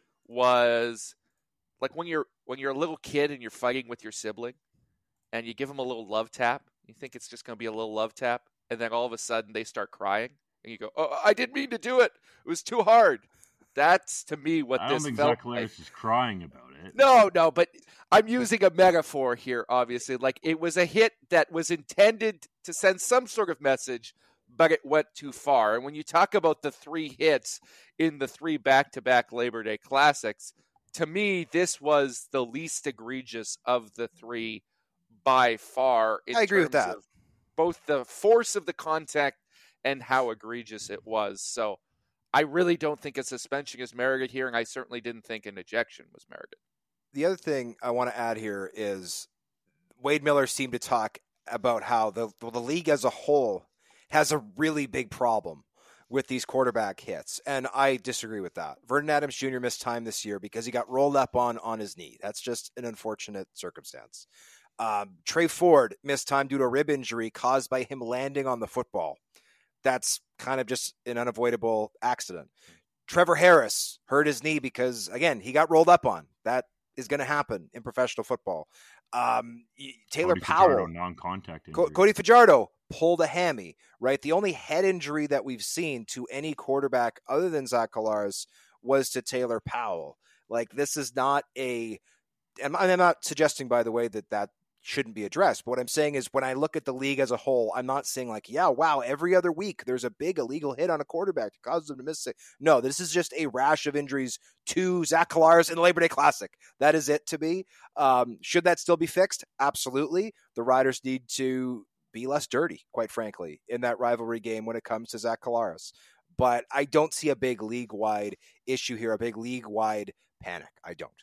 Speaker 4: was like when you're a little kid and you're fighting with your sibling and you give them a little love tap. You think it's just going to be a little love tap, and then all of a sudden they start crying and you go, "Oh, I didn't mean to do it. It was too hard." That's to me what this felt like. I don't think
Speaker 3: Zach Collaros is crying about it.
Speaker 4: No, but I'm using a metaphor here, obviously. It was a hit that was intended to send some sort of message, but it went too far. And when you talk about the 3 hits in the 3 back-to-back Labor Day Classics, to me, this was the least egregious of the 3 by far.
Speaker 5: I agree with that.
Speaker 4: Both the force of the contact and how egregious it was. So I really don't think a suspension is merited here, and I certainly didn't think an ejection was merited.
Speaker 5: The other thing I want to add here is Wade Miller seemed to talk about how the league as a whole has a really big problem with these quarterback hits, and I disagree with that. Vernon Adams Jr. missed time this year because he got rolled up on his knee. That's just an unfortunate circumstance. Trey Ford missed time due to a rib injury caused by him landing on the football. That's kind of just an unavoidable accident. Trevor Harris hurt his knee because, again, he got rolled up on. That is going to happen in professional football. Taylor Powell,
Speaker 3: non-contact injury.
Speaker 5: Cody Fajardo pulled a hammy, right? The only head injury that we've seen to any quarterback other than Zach Collaros was to Taylor Powell. This is not and I'm not suggesting, by the way, that shouldn't be addressed. But what I'm saying is when I look at the league as a whole, I'm not saying every other week there's a big illegal hit on a quarterback that causes them to miss it. No, this is just a rash of injuries to Zach Collaros in the Labor Day Classic. That is it to me. Should that still be fixed? Absolutely. The Riders need to be less dirty, quite frankly, in that rivalry game when it comes to Zach Collaros. But I don't see a big league-wide issue here, a big league-wide panic. I don't.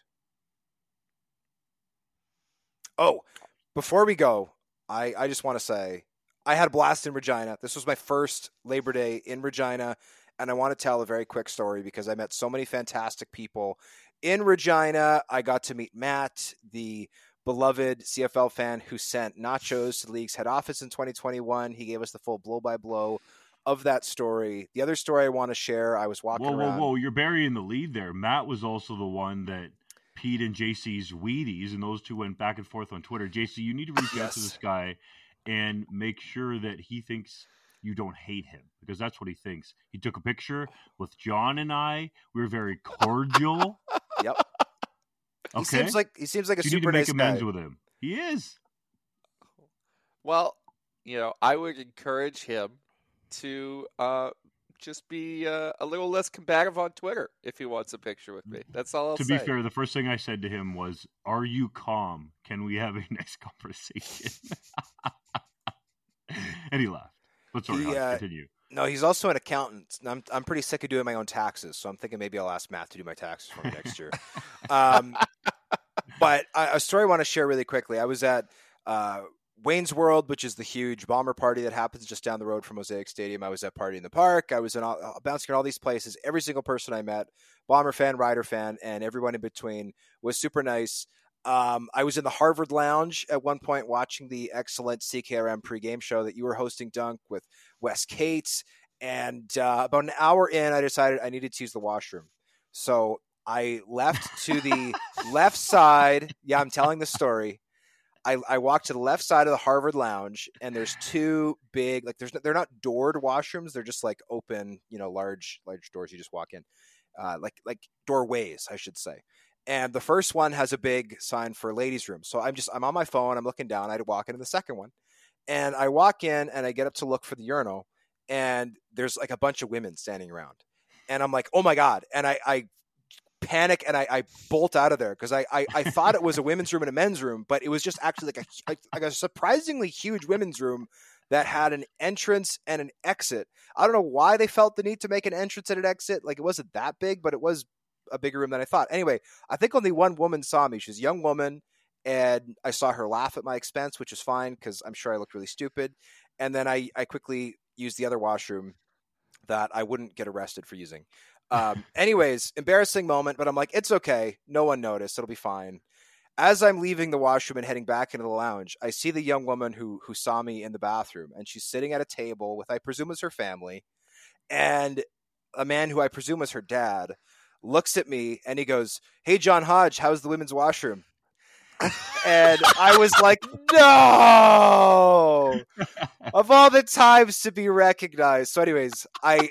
Speaker 5: Oh, before we go, I just want to say I had a blast in Regina. This was my first Labor Day in Regina, and I want to tell a very quick story because I met so many fantastic people in Regina. I got to meet Matt, the beloved CFL fan who sent nachos to the league's head office in 2021. He gave us the full blow-by-blow of that story. The other story I want to share, I was walking around.
Speaker 3: Whoa, you're burying the lead there. Matt was also the one that Pete and JC's Wheaties, and those two went back and forth on Twitter. JC, you need to reach out to this guy and make sure that he thinks you don't hate him, because that's what he thinks. He took a picture with John and I. We were very cordial.
Speaker 5: Yep.
Speaker 3: Okay.
Speaker 5: He seems like a
Speaker 3: you
Speaker 5: super nice guy.
Speaker 3: You need to make amends with him. He is.
Speaker 4: Well, I would encourage him to just be a little less combative on Twitter if he wants a picture with me. That's all I'll say.
Speaker 3: To be fair, the first thing I said to him was, "Are you calm? Can we have a nice conversation?" And he laughed. But sorry, continue.
Speaker 5: No, he's also an accountant. I'm pretty sick of doing my own taxes, so I'm thinking maybe I'll ask Matt to do my taxes for me next year. But a story I want to share really quickly. I was at Wayne's World, which is the huge Bomber party that happens just down the road from Mosaic Stadium. I was at Party in the Park. I was bouncing in all these places. Every single person I met, Bomber fan, Rider fan, and everyone in between was super nice. I was in the Harvard Lounge at one point watching the excellent CKRM pregame show that you were hosting, Dunk, with Wes Cates. And about an hour in, I decided I needed to use the washroom. So I left to the left side. Yeah, I'm telling the story. I walked to the left side of the Harvard Lounge, and there's two big, like they're not doored washrooms. They're just like open, large doors. You just walk in, like doorways, I should say. And the first one has a big sign for ladies' room. So I'm on my phone. I'm looking down. I had to walk into the second one, and I walk in and I get up to look for the urinal, and there's like a bunch of women standing around, and I'm like, oh my God. And I panic and I bolt out of there because I thought it was a women's room and a men's room, but it was just actually like a surprisingly huge women's room that had an entrance and an exit. I don't know why they felt the need to make an entrance and an exit. Like, it wasn't that big, but it was a bigger room than I thought. Anyway, I think only one woman saw me. She's a young woman, and I saw her laugh at my expense, which is fine because I'm sure I looked really stupid. And then I quickly used the other washroom that I wouldn't get arrested for using. Anyways, embarrassing moment, but I'm like, it's okay. No one noticed. It'll be fine. As I'm leaving the washroom and heading back into the lounge, I see the young woman who saw me in the bathroom, and she's sitting at a table with, I presume, is her family, and a man who I presume was her dad looks at me and he goes, "Hey, John Hodge, how's the women's washroom?" And I was like, no, of all the times to be recognized. So anyways, I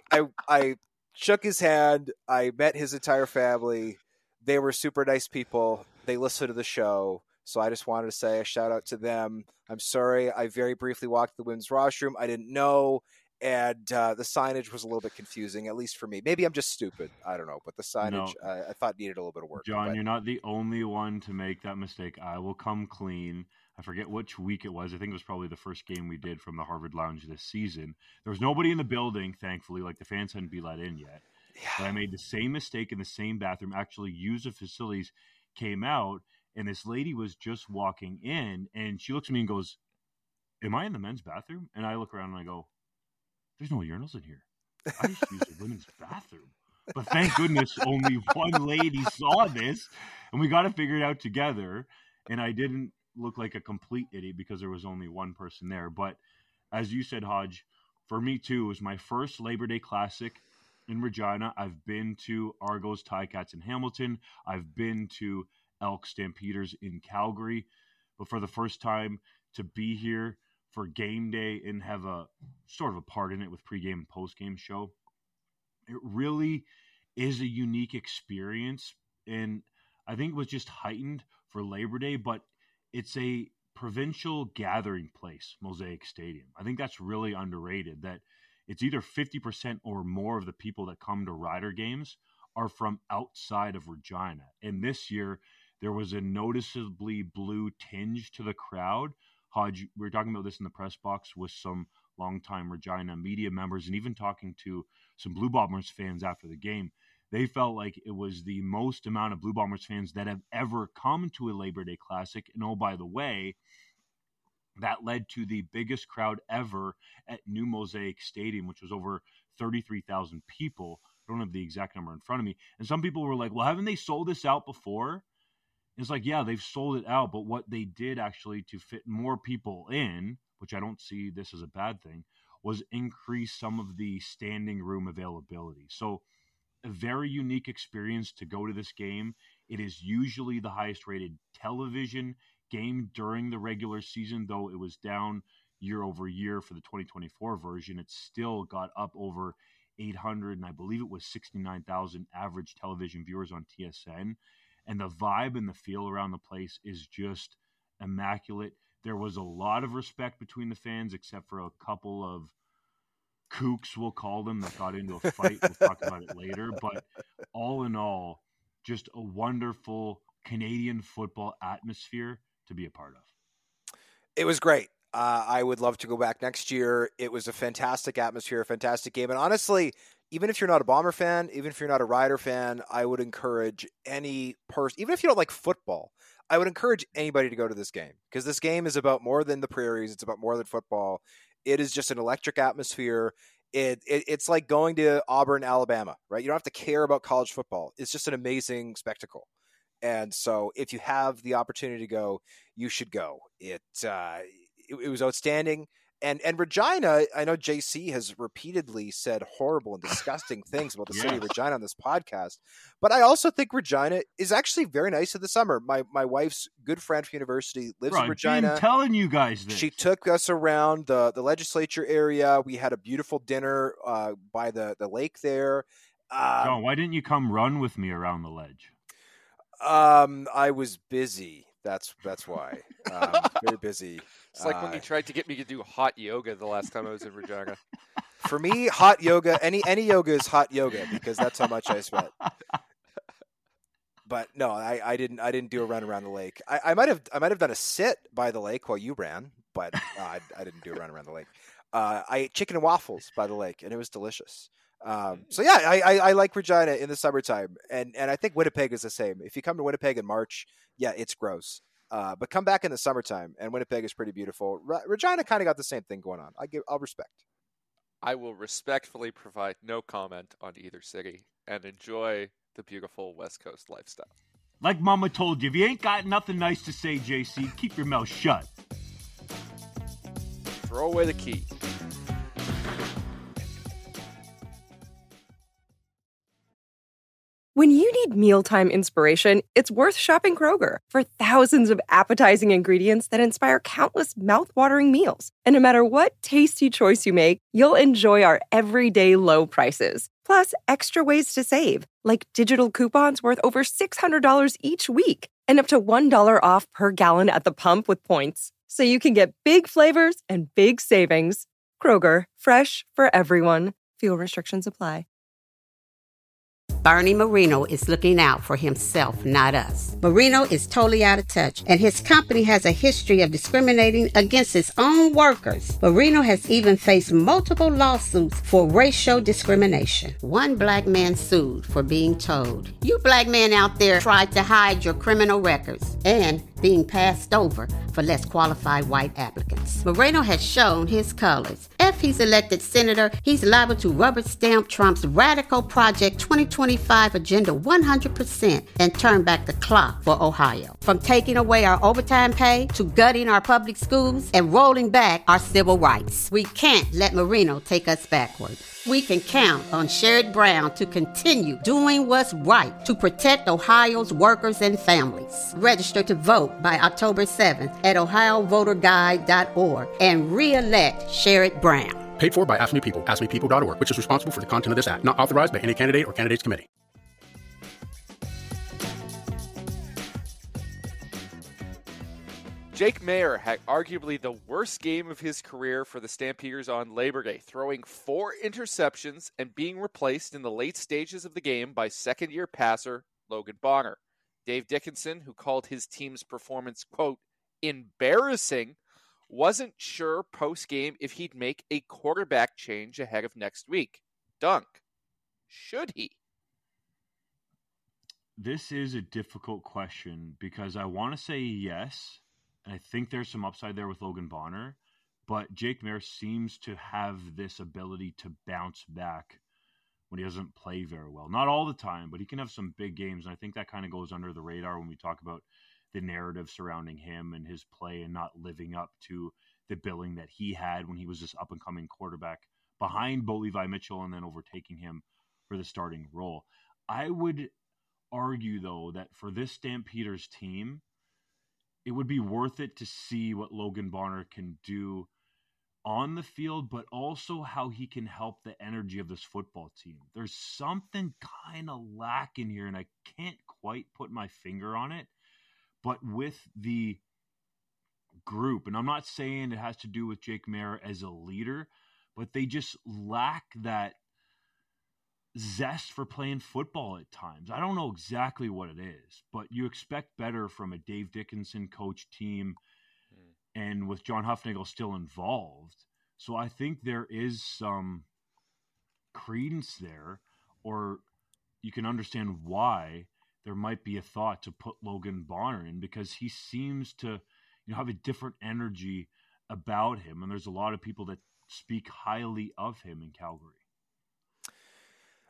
Speaker 5: shook his hand. I met his entire family. They were super nice people. They listened to the show. So I just wanted to say a shout out to them. I'm sorry. I very briefly walked the women's washroom. I didn't know. And the signage was a little bit confusing, at least for me. Maybe I'm just stupid. I don't know. But the signage, I thought needed a little bit of work.
Speaker 3: John, you're not the only one to make that mistake. I will come clean. I forget which week it was. I think it was probably the first game we did from the Harvard Lounge this season. There was nobody in the building, thankfully. Like, the fans hadn't been let in yet. Yeah. But I made the same mistake in the same bathroom. Actually, user facilities came out, and this lady was just walking in, and she looks at me and goes, "Am I in the men's bathroom?" And I look around and I go, "There's no urinals in here. I just used the women's bathroom." But thank goodness only one lady saw this, and we got to figure it out together. And I didn't look like a complete idiot because there was only one person there. But as you said, Hodge, for me too, it was my first Labor Day Classic in Regina. I've been to Argos Ticats in Hamilton. I've been to Elk Stampeders in Calgary. But for the first time to be here for game day and have a sort of a part in it with pregame and postgame show, it really is a unique experience. And I think it was just heightened for Labor Day, but it's a provincial gathering place, Mosaic Stadium. I think that's really underrated, that it's either 50% or more of the people that come to Rider games are from outside of Regina. And this year, there was a noticeably blue tinge to the crowd. Hodge, we were talking about this in the press box with some longtime Regina media members, and even talking to some Blue Bombers fans after the game. They felt like it was the most amount of Blue Bombers fans that have ever come to a Labor Day Classic. And oh, by the way, that led to the biggest crowd ever at New Mosaic Stadium, which was over 33,000 people. I don't have the exact number in front of me. And some people were like, well, haven't they sold this out before? It's like, yeah, they've sold it out. But what they did actually to fit more people in, which I don't see this as a bad thing, was increase some of the standing room availability. So a very unique experience to go to this game. It is usually the highest rated television game during the regular season, though it was down year over year for the 2024 version. It still got up over 800, and I believe it was 69,000 average television viewers on TSN. And the vibe and the feel around the place is just immaculate. There was a lot of respect between the fans, except for a couple of kooks, we'll call them, that got into a fight. We'll talk about it later. But all in all, just a wonderful Canadian football atmosphere to be a part of.
Speaker 5: It was great. I would love to go back next year. It was a fantastic atmosphere, a fantastic game. And honestly, even if you're not a Bomber fan, even if you're not a Rider fan, I would encourage any person, even if you don't like football, I would encourage anybody to go to this game, because this game is about more than the Prairies. It's about more than football. It is just an electric atmosphere. It's like going to Auburn, Alabama, right? You don't have to care about college football. It's just an amazing spectacle. And so if you have the opportunity to go, you should go. It was outstanding. And Regina, I know JC has repeatedly said horrible and disgusting things about the city of Regina on this podcast, but I also think Regina is actually very nice in the summer. My wife's good friend from university lives in Regina.
Speaker 3: I'm telling you guys this.
Speaker 5: She took us around the legislature area. We had a beautiful dinner by the lake there.
Speaker 3: John, why didn't you come run with me around the ledge?
Speaker 5: I was busy. That's why. Very busy.
Speaker 4: It's like when you tried to get me to do hot yoga the last time I was in Regina.
Speaker 5: For me, hot yoga, any yoga is hot yoga because that's how much I sweat. But no, I didn't do a run around the lake. I might have done a sit by the lake while you ran, but I didn't do a run around the lake. I ate chicken and waffles by the lake, and it was delicious. So yeah, I like Regina in the summertime, and I think Winnipeg is the same. If you come to Winnipeg in March, yeah, it's gross. But come back in the summertime, and Winnipeg is pretty beautiful. Regina kind of got the same thing going on. I'll respect.
Speaker 4: I will respectfully provide no comment on either city and enjoy the beautiful West Coast lifestyle.
Speaker 3: Like Mama told you, if you ain't got nothing nice to say, JC, keep your mouth shut.
Speaker 4: Throw away the key.
Speaker 2: When you need mealtime inspiration, it's worth shopping Kroger for thousands of appetizing ingredients that inspire countless mouth-watering meals. And no matter what tasty choice you make, you'll enjoy our everyday low prices. Plus, extra ways to save, like digital coupons worth over $600 each week and up to $1 off per gallon at the pump with points. So you can get big flavors and big savings. Kroger, fresh for everyone. Fuel restrictions apply.
Speaker 9: Bernie Marino is looking out for himself, not us. Marino is totally out of touch, and his company has a history of discriminating against its own workers. Marino has even faced multiple lawsuits for racial discrimination. One black man sued for being told, "You black men out there tried to hide your criminal records," and being passed over for less qualified white applicants. Moreno has shown his colors. If he's elected senator, he's liable to rubber stamp Trump's radical Project 2025 agenda 100% and turn back the clock for Ohio. From taking away our overtime pay to gutting our public schools and rolling back our civil rights. We can't let Marino take us backward. We can count on Sherrod Brown to continue doing what's right to protect Ohio's workers and families. Register to vote by October 7th at ohiovoterguide.org and re-elect Sherrod Brown.
Speaker 10: Paid for by Ask Me People, askmepeople.org, which is responsible for the content of this ad. Not authorized by any candidate or candidates committee.
Speaker 4: Jake Maier had arguably the worst game of his career for the Stampeders on Labor Day, throwing 4 interceptions and being replaced in the late stages of the game by second-year passer Logan Bonner. Dave Dickenson, who called his team's performance, quote, embarrassing, wasn't sure post-game if he'd make a quarterback change ahead of next week. Dunk, should he?
Speaker 3: This is a difficult question because I want to say yes. I think there's some upside there with Logan Bonner, but Jake Maier seems to have this ability to bounce back when he doesn't play very well. Not all the time, but he can have some big games, and I think that kind of goes under the radar when we talk about the narrative surrounding him and his play and not living up to the billing that he had when he was this up-and-coming quarterback behind Bo Levi Mitchell and then overtaking him for the starting role. I would argue, though, that for this Stampeders team, it would be worth it to see what Logan Bonner can do on the field, but also how he can help the energy of this football team. There's something kind of lacking here, and I can't quite put my finger on it, but with the group, and I'm not saying it has to do with Jake Maier as a leader, but they just lack that zest for playing football at times. I don't know exactly what it is, but you expect better from a Dave Dickenson coach team and with John Hufnagel still involved. So I think there is some credence there, or you can understand why there might be a thought to put Logan Bonner in because he seems to have a different energy about him, and there's a lot of people that speak highly of him in Calgary.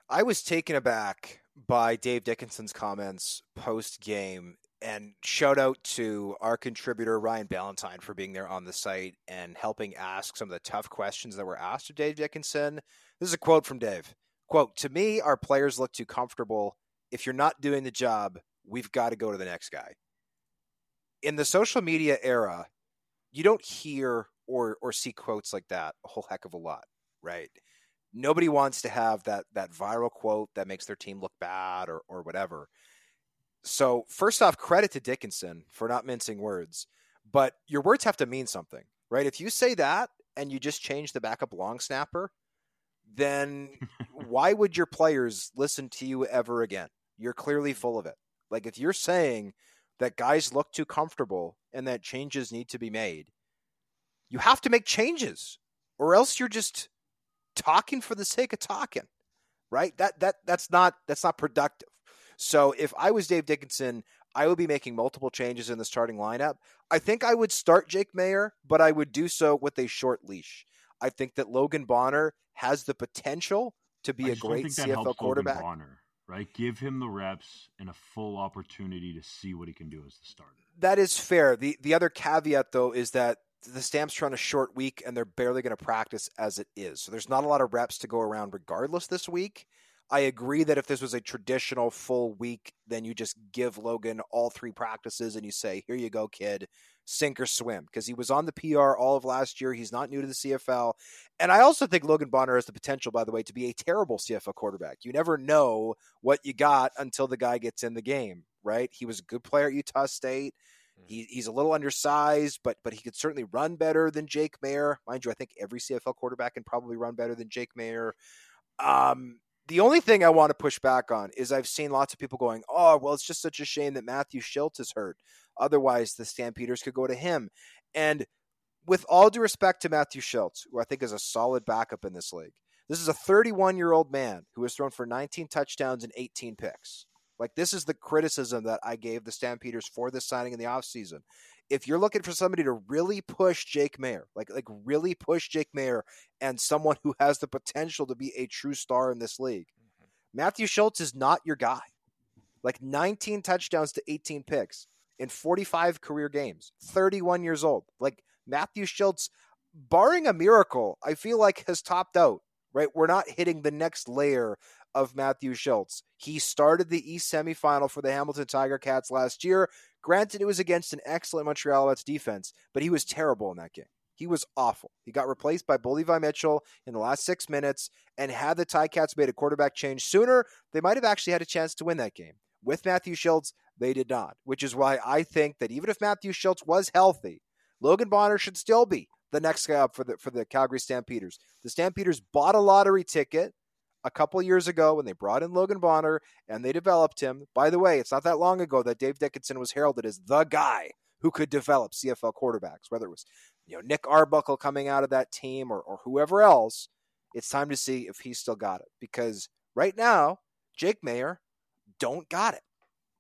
Speaker 5: I was taken aback by Dave Dickinson's comments post-game, and shout out to our contributor Ryan Ballantyne for being there on the site and helping ask some of the tough questions that were asked of Dave Dickinson. This is a quote from Dave. Quote, "To me, our players look too comfortable. If you're not doing the job, we've got to go to the next guy." In the social media era, you don't hear or see quotes like that a whole heck of a lot, right? Nobody wants to have that viral quote that makes their team look bad or whatever. So first off, credit to Dickinson for not mincing words, but your words have to mean something, right? If you say that and you just change the backup long snapper, then why would your players listen to you ever again? You're clearly full of it. Like, if you're saying that guys look too comfortable and that changes need to be made, you have to make changes, or else you're just talking for the sake of talking, right? That's not productive. So if I was Dave Dickinson, I would be making multiple changes in the starting lineup. I think I would start Jake Maier, but I would do so with a short leash. I think that Logan Bonner has the potential to be a great CFL quarterback.
Speaker 3: Logan Bonner, right? Give him the reps and a full opportunity to see what he can do as the starter.
Speaker 5: That is fair. The other caveat, though, is that the Stamps are on a short week and they're barely going to practice as it is. So there's not a lot of reps to go around regardless this week. I agree that if this was a traditional full week, then you just give Logan all 3 practices and you say, here you go, kid, sink or swim. Because he was on the PR all of last year. He's not new to the CFL. And I also think Logan Bonner has the potential, by the way, to be a terrible CFL quarterback. You never know what you got until the guy gets in the game, right? He was a good player at Utah State. He's a little undersized, but he could certainly run better than Jake Maier. Mind you, I think every CFL quarterback can probably run better than Jake Maier. The only thing I want to push back on is I've seen lots of people going, oh, well, it's just such a shame that Matthew Schultz is hurt. Otherwise, the Stampeders could go to him. And with all due respect to Matthew Schultz, who I think is a solid backup in this league, this is a 31-year-old man who has thrown for 19 touchdowns and 18 picks. Like, this is the criticism that I gave the Stampeders for this signing in the offseason. If you're looking for somebody to really push Jake Maier, like really push Jake Maier and someone who has the potential to be a true star in this league, Matthew Schultz is not your guy. Like, 19 touchdowns to 18 picks in 45 career games, 31 years old. Like, Matthew Schultz, barring a miracle, I feel like has topped out, right? We're not hitting the next layer of Matthew Schultz. He started the East semifinal for the Hamilton Tiger Cats last year. Granted, it was against an excellent Montreal Alouettes defense, but he was terrible in that game. He was awful. He got replaced by Bo Levi Mitchell in the last 6 minutes, and had the Ticats made a quarterback change sooner, they might have actually had a chance to win that game. With Matthew Schultz, they did not, which is why I think that even if Matthew Schultz was healthy, Logan Bonner should still be the next guy up for the Calgary Stampeders. The Stampeders bought a lottery ticket a couple years ago when they brought in Logan Bonner and they developed him. By the way, it's not that long ago that Dave Dickinson was heralded as the guy who could develop CFL quarterbacks, whether it was Nick Arbuckle coming out of that team or whoever else. It's time to see if he's still got it, because right now, Jake Maier don't got it.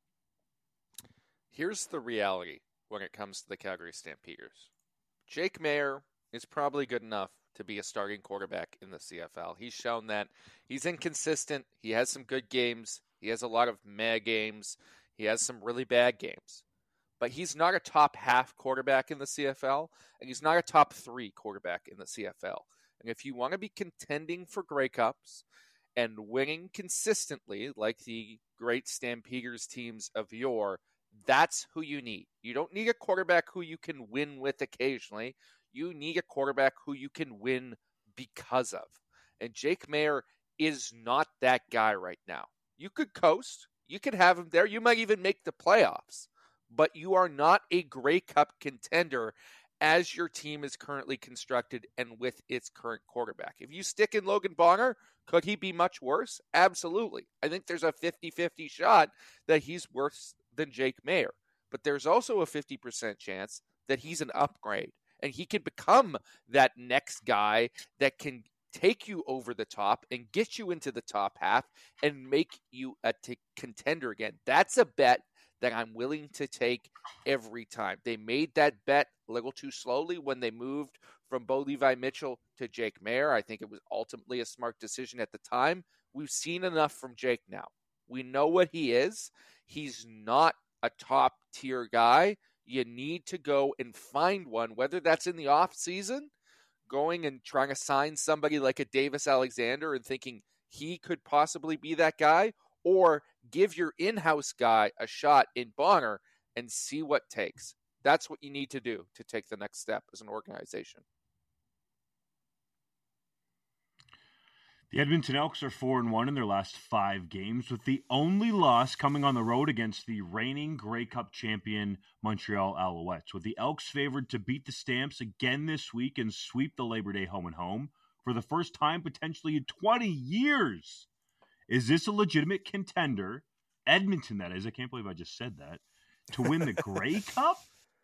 Speaker 4: Here's the reality when it comes to the Calgary Stampeders. Jake Maier is probably good enough to be a starting quarterback in the CFL. He's shown that he's inconsistent. He has some good games. He has a lot of meh games. He has some really bad games. But he's not a top half quarterback in the CFL, and he's not a top 3 quarterback in the CFL. And if you want to be contending for Grey Cups and winning consistently like the great Stampeders teams of yore, that's who you need. You don't need a quarterback who you can win with occasionally. You need a quarterback who you can win because of. And Jake Maier is not that guy right now. You could coast. You could have him there. You might even make the playoffs. But you are not a Grey Cup contender as your team is currently constructed and with its current quarterback. If you stick in Logan Bonner, could he be much worse? Absolutely. I think there's a 50-50 shot that he's worse than Jake Maier. But there's also a 50% chance that he's an upgrade. And he can become that next guy that can take you over the top and get you into the top half and make you a contender again. That's a bet that I'm willing to take every time. They made that bet a little too slowly when they moved from Bo Levi Mitchell to Jake Maier. I think it was ultimately a smart decision at the time. We've seen enough from Jake now. We know what he is. He's not a top-tier guy. You need to go and find one, whether that's in the off-season, going and trying to sign somebody like a Davis Alexander and thinking he could possibly be that guy, or give your in-house guy a shot in Bonner and see what takes. That's what you need to do to take the next step as an organization.
Speaker 3: The Edmonton Elks are 4-1 in their last 5 games, with the only loss coming on the road against the reigning Grey Cup champion Montreal Alouettes, with the Elks favored to beat the Stamps again this week and sweep the Labor Day home and home for the first time potentially in 20 years. Is this a legitimate contender, Edmonton that is, I can't believe I just said that, to win the Grey Cup?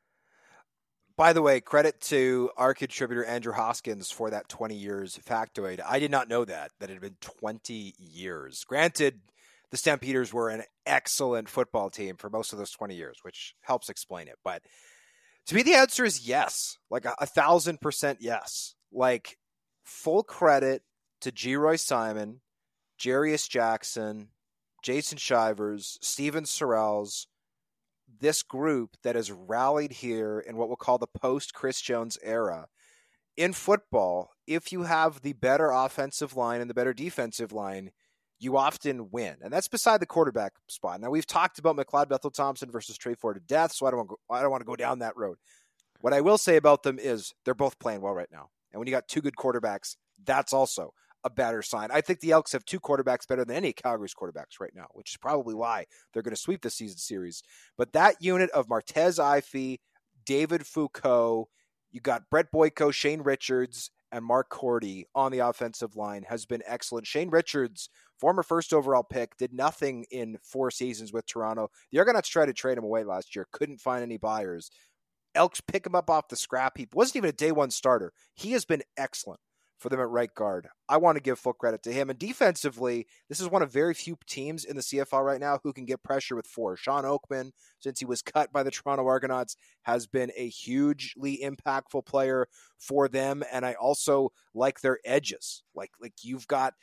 Speaker 5: By the way, credit to our contributor Andrew Hoskins for that 20 years factoid. I did not know that it had been 20 years. Granted, the Stampeders were an excellent football team for most of those 20 years, which helps explain it. But to me, the answer is yes, like 1,000% yes. Like, full credit to Geroy Simon, Jarius Jackson, Jason Shivers, Steven Sorrells, this group that has rallied here in what we'll call the post-Chris Jones era. In football, if you have the better offensive line and the better defensive line, you often win. And that's beside the quarterback spot. Now, we've talked about McLeod Bethel-Thompson versus Trey Ford to death, so I don't want to go down that road. What I will say about them is they're both playing well right now. And when you got 2 good quarterbacks, that's also a better sign. I think the Elks have 2 quarterbacks better than any of Calgary's quarterbacks right now, which is probably why they're going to sweep the season series. But that unit of Martez Ife, David Foucault, you got Brett Boyko, Shane Richards, and Mark Cordy on the offensive line has been excellent. Shane Richards, former first overall pick, did nothing in 4 seasons with Toronto. The Argonauts tried to trade him away last year, couldn't find any buyers. Elks pick him up off the scrap heap. Wasn't even a day 1 starter. He has been excellent for them at right guard. I want to give full credit to him. And defensively, this is one of very few teams in the CFL right now who can get pressure with 4. Sean Oakman, since he was cut by the Toronto Argonauts, has been a hugely impactful player for them. And I also like their edges. Like you've got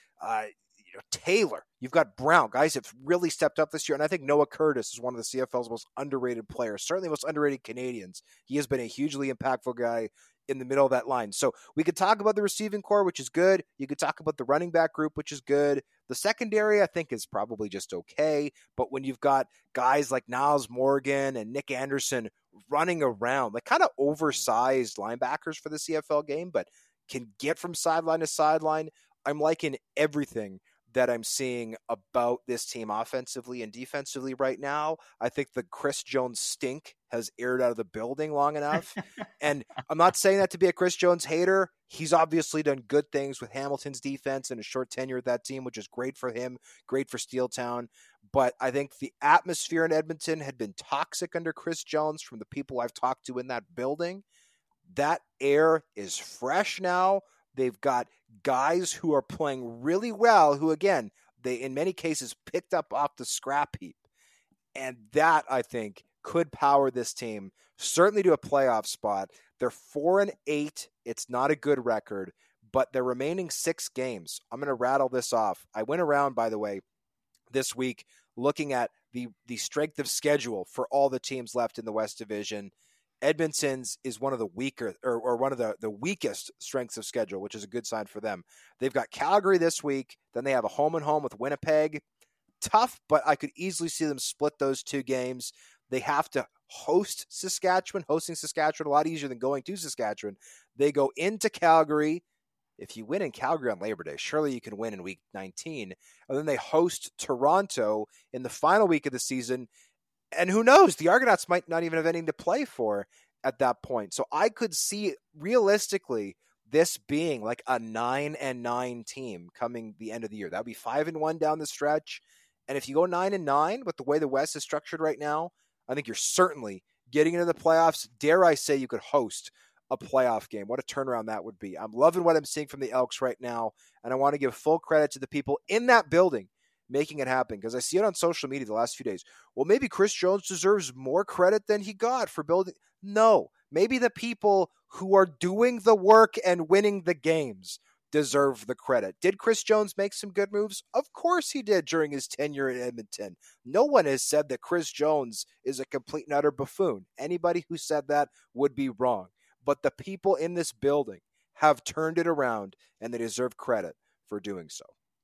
Speaker 5: Taylor, you've got Brown. Guys have really stepped up this year. And I think Noah Curtis is one of the CFL's most underrated players, certainly most underrated Canadians. He has been a hugely impactful guy in the middle of that line. So we could talk about the receiving core, which is good. You could talk about the running back group, which is good. The secondary, I think, is probably just okay. But when you've got guys like Niles Morgan and Nick Anderson running around, like kind of oversized linebackers for the CFL game, but can get from sideline to sideline, I'm liking everything that I'm seeing about this team offensively and defensively right now. I think the Chris Jones stink has aired out of the building long enough. And I'm not saying that to be a Chris Jones hater. He's obviously done good things with Hamilton's defense and a short tenure at that team, which is great for him, great for Steeltown. But I think the atmosphere in Edmonton had been toxic under Chris Jones from the people I've talked to in that building. That air is fresh now. They've got guys who are playing really well, who, again, they in many cases picked up off the scrap heap. And that, I think, could power this team, certainly to a playoff spot. They're 4-8. It's not a good record, but their remaining 6 games, I'm going to rattle this off. I went around, by the way, this week looking at the strength of schedule for all the teams left in the West Division. Edmonton's is one of the weaker or one of the weakest strengths of schedule, which is a good sign for them. They've got Calgary this week. Then they have a home and home with Winnipeg. Tough, but I could easily see them split those 2 games. They have to host Saskatchewan. Hosting Saskatchewan a lot easier than going to Saskatchewan. They go into Calgary. If you win in Calgary on Labor Day, surely you can win in week 19. And then they host Toronto in the final week of the season. And who knows? The Argonauts might not even have anything to play for at that point. So I could see realistically this being like a 9-9 team coming the end of the year. That would be 5-1 down the stretch. And if you go 9-9 with the way the West is structured right now, I think you're certainly getting into the playoffs. Dare I say you could host a playoff game. What a turnaround that would be. I'm loving what I'm seeing from the Elks right now. And I want to give full credit to the people in that building making it happen, because I see it on social media the last few days. Well, maybe Chris Jones deserves more credit than he got for building. No, maybe the people who are doing the work and winning the games. deserve the credit. Did Chris Jones make some good moves? Of course he did during his tenure at Edmonton. No one has said that Chris Jones is a complete and utter buffoon. Anybody who said that would be wrong. But the people in this building have turned it around, and they deserve credit for doing so.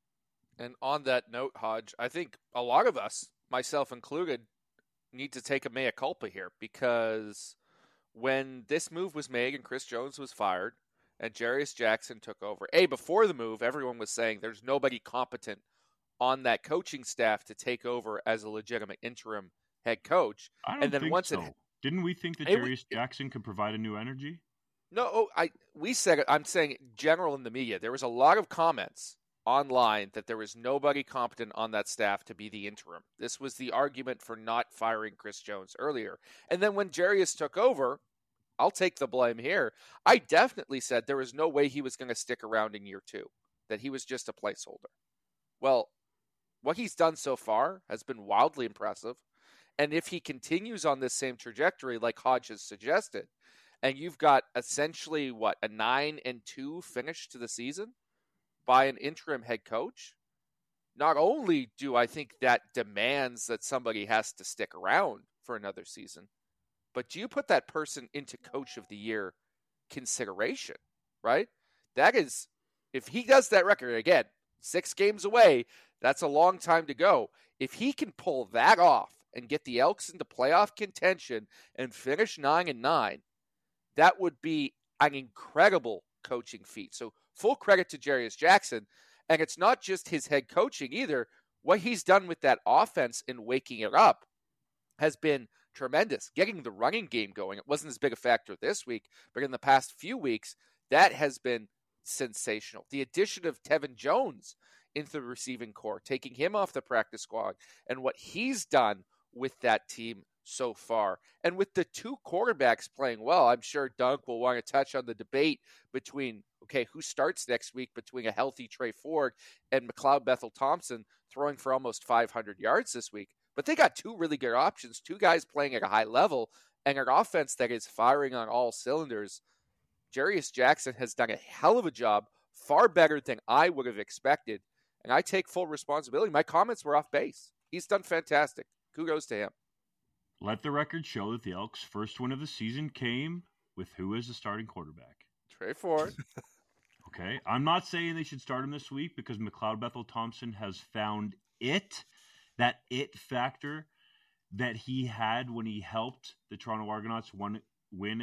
Speaker 4: And on that note, Hodge, I think a lot of us, myself included, need to take a mea culpa here, because when this move was made and Chris Jones was fired and Jarius Jackson took over, before the move, everyone was saying there's nobody competent on that coaching staff to take over as a legitimate interim head coach.
Speaker 3: I don't think so. Didn't we think that Jarius Jackson could provide a new energy?
Speaker 4: No, we said it. I'm saying general in the media. There was a lot of comments online that there was nobody competent on that staff to be the interim. This was the argument for not firing Chris Jones earlier. And then when Jarius took over, I'll take the blame here. I definitely said there was no way he was going to stick around in year 2, that he was just a placeholder. Well, what he's done so far has been wildly impressive. And if he continues on this same trajectory like Hodge has suggested, and you've got essentially, a 9-2 finish to the season by an interim head coach, not only do I think that demands that somebody has to stick around for another season, but do you put that person into Coach of the Year consideration, right? That is, if he does that record, again, 6 games away, that's a long time to go. If he can pull that off and get the Elks into playoff contention and finish 9-9, that would be an incredible coaching feat. So full credit to Jarius Jackson. And it's not just his head coaching either. What he's done with that offense in waking it up has been tremendous. Getting the running game going, it wasn't as big a factor this week, but in the past few weeks, that has been sensational. The addition of Tevin Jones into the receiving corps, taking him off the practice squad, and what he's done with that team so far. And with the 2 quarterbacks playing well, I'm sure Doug will want to touch on the debate between, who starts next week between a healthy Trey Ford and McLeod Bethel-Thompson throwing for almost 500 yards this week. But they got 2 really good options, 2 guys playing at a high level, and an offense that is firing on all cylinders. Jarius Jackson has done a hell of a job, far better than I would have expected. And I take full responsibility. My comments were off base. He's done fantastic. Kudos to him.
Speaker 3: Let the record show that the Elks' first win of the season came with who is the starting quarterback?
Speaker 4: Trey Ford.
Speaker 3: Okay. I'm not saying they should start him this week because McLeod Bethel-Thompson has found that it factor that he had when he helped the Toronto Argonauts win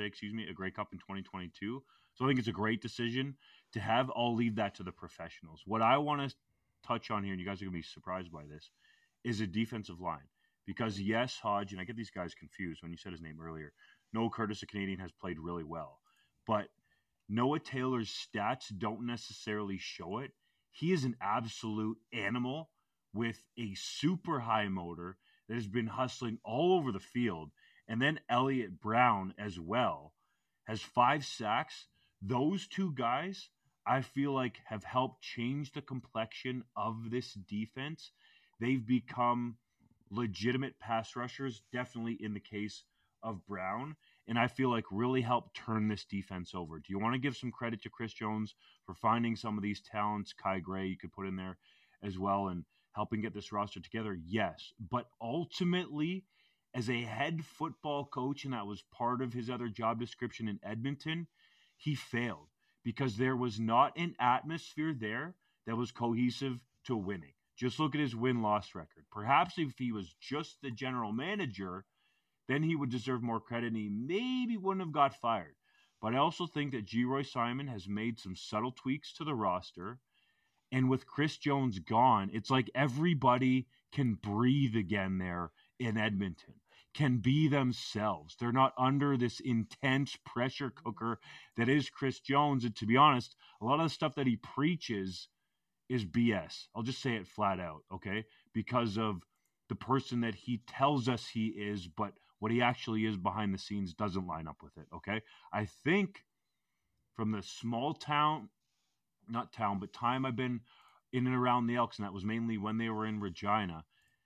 Speaker 3: a Grey Cup in 2022. So I think it's a great decision to have. I'll leave that to the professionals. What I want to touch on here, and you guys are going to be surprised by this, is a defensive line. Because yes, Hodge, and I get these guys confused when you said his name earlier, Noah Curtis, a Canadian, has played really well. But Noah Taylor's stats don't necessarily show it. He is an absolute animal with a super high motor that has been hustling all over the field. And then Elliott Brown as well has 5 sacks. Those 2 guys, I feel like, have helped change the complexion of this defense. They've become legitimate pass rushers, definitely in the case of Brown, and I feel like really helped turn this defense over. Do you want to give some credit to Chris Jones for finding some of these talents? Kai Gray, you could put in there as well, and helping get this roster together? Yes, but ultimately, as a head football coach, and that was part of his other job description in Edmonton, he failed because there was not an atmosphere there that was cohesive to winning. Just look at his win-loss record. Perhaps if he was just the general manager, then he would deserve more credit and he maybe wouldn't have got fired. But I also think that Geroy Simon has made some subtle tweaks to the roster. And with Chris Jones gone, it's like everybody can breathe again there in Edmonton, can be themselves. They're not under this intense pressure cooker that is Chris Jones. And to be honest, a lot of the stuff that he preaches is BS. I'll just say it flat out, okay? Because of the person that he tells us he is, but what he actually is behind the scenes doesn't line up with it, okay? I think from the small town, not town, but time I've been in and around the Elks, and that was mainly when they were in Regina,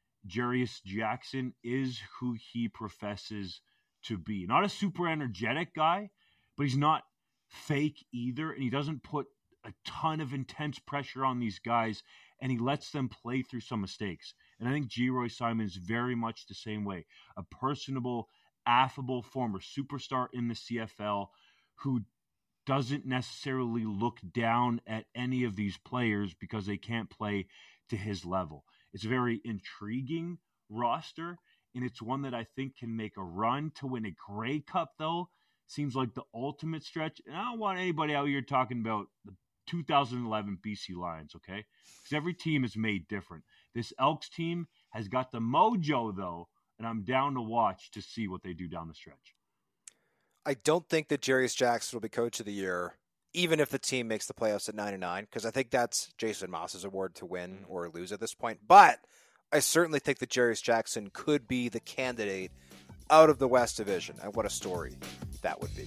Speaker 3: Jarius Jackson is who he professes to be. Not a super energetic guy, but he's not fake either, and he doesn't put a ton of intense pressure on these guys, and he lets them play through some mistakes. And I think Geroy Simon is very much the same way. A personable, affable former superstar in the CFL who doesn't necessarily look down at any of these players because they can't play to his level. It's a very intriguing roster, and it's one that I think can make a run to win a Grey Cup, though. Seems like the ultimate stretch. And I don't want anybody out here talking about the 2011 BC Lions, okay? Because every team is made different. This Elks team has got the mojo, though, and I'm down to watch to see what they do down the stretch.
Speaker 5: I don't think that Jarius Jackson will be Coach of the Year, even if the team makes the playoffs at 9-9, because I think that's Jason Moss's award to win or lose at this point. But I certainly think that Jarius Jackson could be the candidate out of the West Division, and what a story that would be.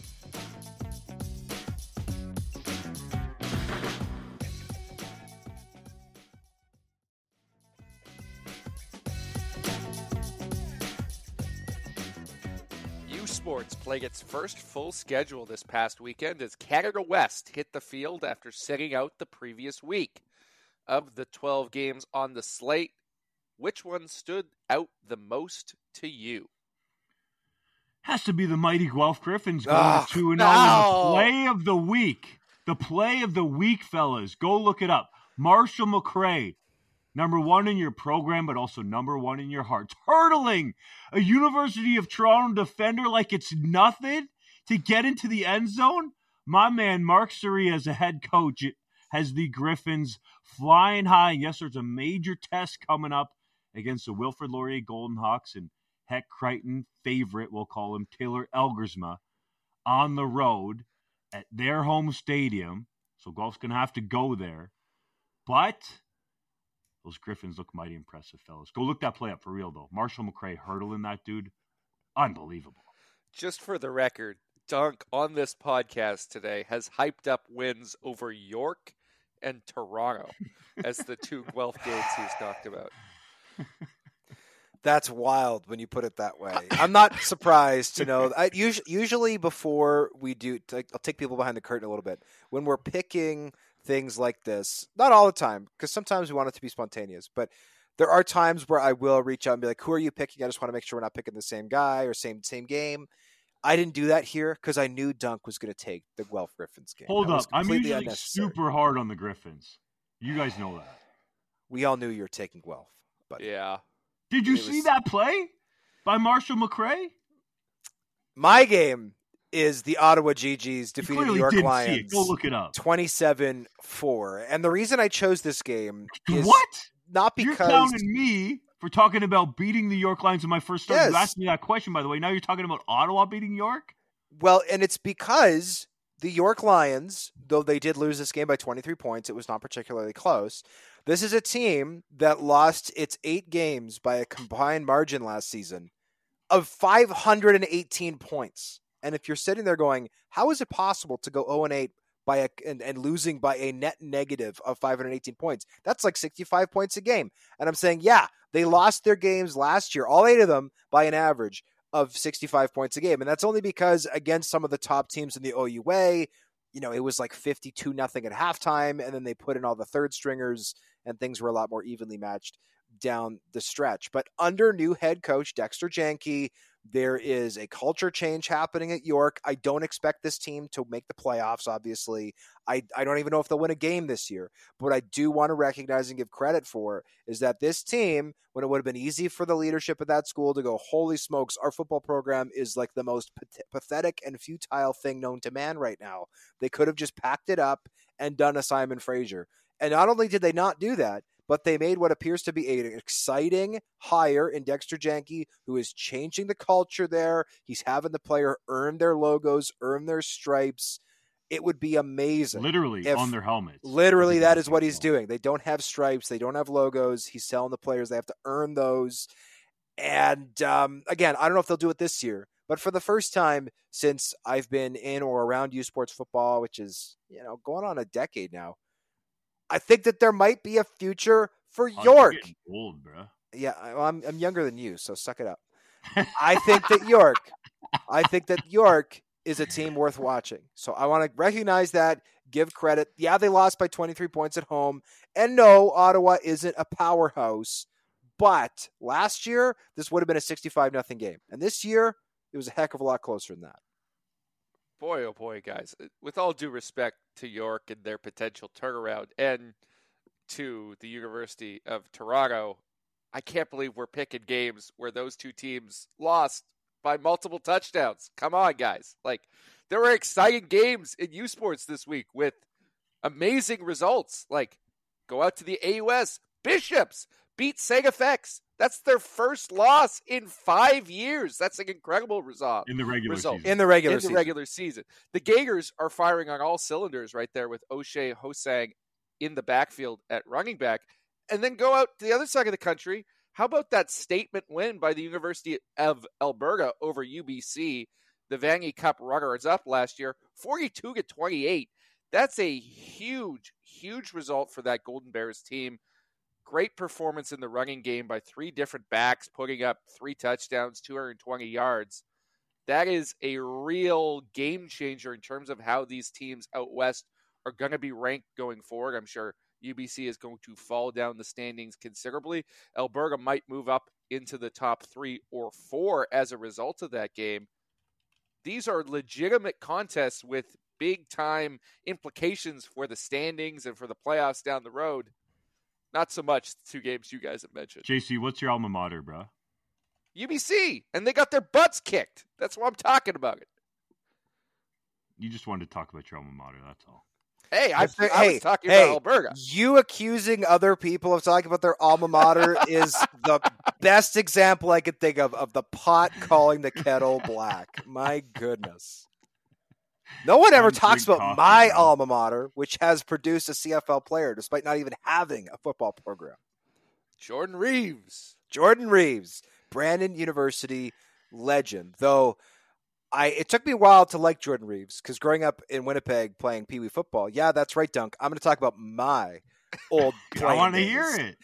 Speaker 4: Sports playing its first full schedule this past weekend as Canada West hit the field after sitting out the previous week. Of the 12 games on the slate, which one stood out the most to you?
Speaker 3: Has to be the mighty Guelph Griffins going 2-0 in the play of the week. The play of the week, fellas. Go look it up. Marshall McRae. Number 1 in your program, but also number 1 in your hearts. Hurdling a University of Toronto defender like it's nothing to get into the end zone. My man, Mark Surrey, as a head coach, has the Griffins flying high. And yes, there's a major test coming up against the Wilfrid Laurier Golden Hawks and Heck Crichton favorite, we'll call him, Taylor Elgersma, on the road at their home stadium. So Guelph's going to have to go there. But those Griffins look mighty impressive, fellas. Go look that play up for real, though. Marshall McRae hurdling that dude. Unbelievable.
Speaker 4: Just for the record, Dunk on this podcast today has hyped up wins over York and Toronto as the two Guelph games he's talked about.
Speaker 5: That's wild when you put it that way. I'm not surprised to know. Usually before we do, I'll take people behind the curtain a little bit. When we're picking things like this, not all the time, because sometimes we want it to be spontaneous, but there are times where I will reach out and be like, who are you picking? I just want to make sure we're not picking the same guy or same game. I didn't do that here because I knew Dunk was going to take the Guelph Griffins game.
Speaker 3: Hold up. I'm usually super hard on the Griffins. You guys know that.
Speaker 5: We all knew you were taking Guelph. But
Speaker 4: yeah.
Speaker 3: Did you see that play by Marshall McRae?
Speaker 5: My game is the Ottawa GGs defeating the York Lions.
Speaker 3: Go look it up.
Speaker 5: 27-4. And the reason I chose this game is not because
Speaker 3: you're clowning me for talking about beating the York Lions in my first start.
Speaker 5: Yes.
Speaker 3: You asked me that question, by the way. Now you're talking about Ottawa beating York?
Speaker 5: Well, and it's because the York Lions, though they did lose this game by 23 points, it was not particularly close. This is a team that lost its 8 games by a combined margin last season of 518 points. And if you're sitting there going, how is it possible to go 0-8 and losing by a net negative of 518 points? That's like 65 points a game. And I'm saying, yeah, they lost their games last year, all 8 of them, by an average of 65 points a game. And that's only because against some of the top teams in the OUA, it was like 52-0 at halftime, and then they put in all the third stringers, and things were a lot more evenly matched down the stretch. But under new head coach Dexter Janke, there is a culture change happening at York. I don't expect this team to make the playoffs, obviously. I don't even know if they'll win a game this year. But what I do want to recognize and give credit for is that this team, when it would have been easy for the leadership of that school to go, holy smokes, our football program is like the most pathetic and futile thing known to man right now. They could have just packed it up and done a Simon Fraser. And not only did they not do that, but they made what appears to be an exciting hire in Dexter Janke, who is changing the culture there. He's having the player earn their logos, earn their stripes. It would be amazing.
Speaker 3: Literally on their helmets.
Speaker 5: Literally, that is what he's doing. They don't have stripes. They don't have logos. He's selling the players. They have to earn those. And again, I don't know if they'll do it this year, but for the first time since I've been in or around U Sports football, which is, going on a decade now, I think that there might be a future for York.
Speaker 3: You're getting old, bro.
Speaker 5: Yeah, I'm younger than you, so suck it up. I think that York is a team worth watching. So I want to recognize that, give credit. Yeah, they lost by 23 points at home. And no, Ottawa isn't a powerhouse. But last year, this would have been a 65-0 game. And this year, it was a heck of a lot closer than that.
Speaker 4: Boy, oh boy, guys. With all due respect to York and their potential turnaround and to the University of Toronto, I can't believe we're picking games where those two teams lost by multiple touchdowns. Come on, guys. Like, there were exciting games in U Sports this week with amazing results. Like, go out to the AUS. Bishops beat SegFX. That's their first loss in 5 years. That's an incredible result.
Speaker 3: In the regular season.
Speaker 5: In the regular
Speaker 4: season. The Gators are firing on all cylinders right there with O'Shea Hosang in the backfield at running back. And then go out to the other side of the country. How about that statement win by the University of Alberta over UBC? The Vanier Cup runners-up last year, 42-28. That's a huge, huge result for that Golden Bears team. Great performance in the running game by 3 different backs, putting up 3 touchdowns, 220 yards. That is a real game changer in terms of how these teams out west are going to be ranked going forward. I'm sure UBC is going to fall down the standings considerably. Alberta might move up into the top 3 or 4 as a result of that game. These are legitimate contests with big-time implications for the standings and for the playoffs down the road. Not so much the 2 games you guys have mentioned.
Speaker 3: JC, what's your alma mater, bro?
Speaker 4: UBC, and they got their butts kicked. That's why I'm talking about it.
Speaker 3: You just wanted to talk about your alma mater, that's all.
Speaker 4: Hey, I was talking about Alberta.
Speaker 5: You accusing other people of talking about their alma mater is the best example I could think of the pot calling the kettle black. My goodness. No one ever talks about my alma mater, which has produced a CFL player despite not even having a football program.
Speaker 4: Jordan Reeves,
Speaker 5: Brandon University legend. Though it took me a while to like Jordan Reeves because growing up in Winnipeg playing Pee Wee football, yeah, that's right, Dunk. I'm going to talk about my old playing
Speaker 3: I want to
Speaker 5: days.
Speaker 3: hear it.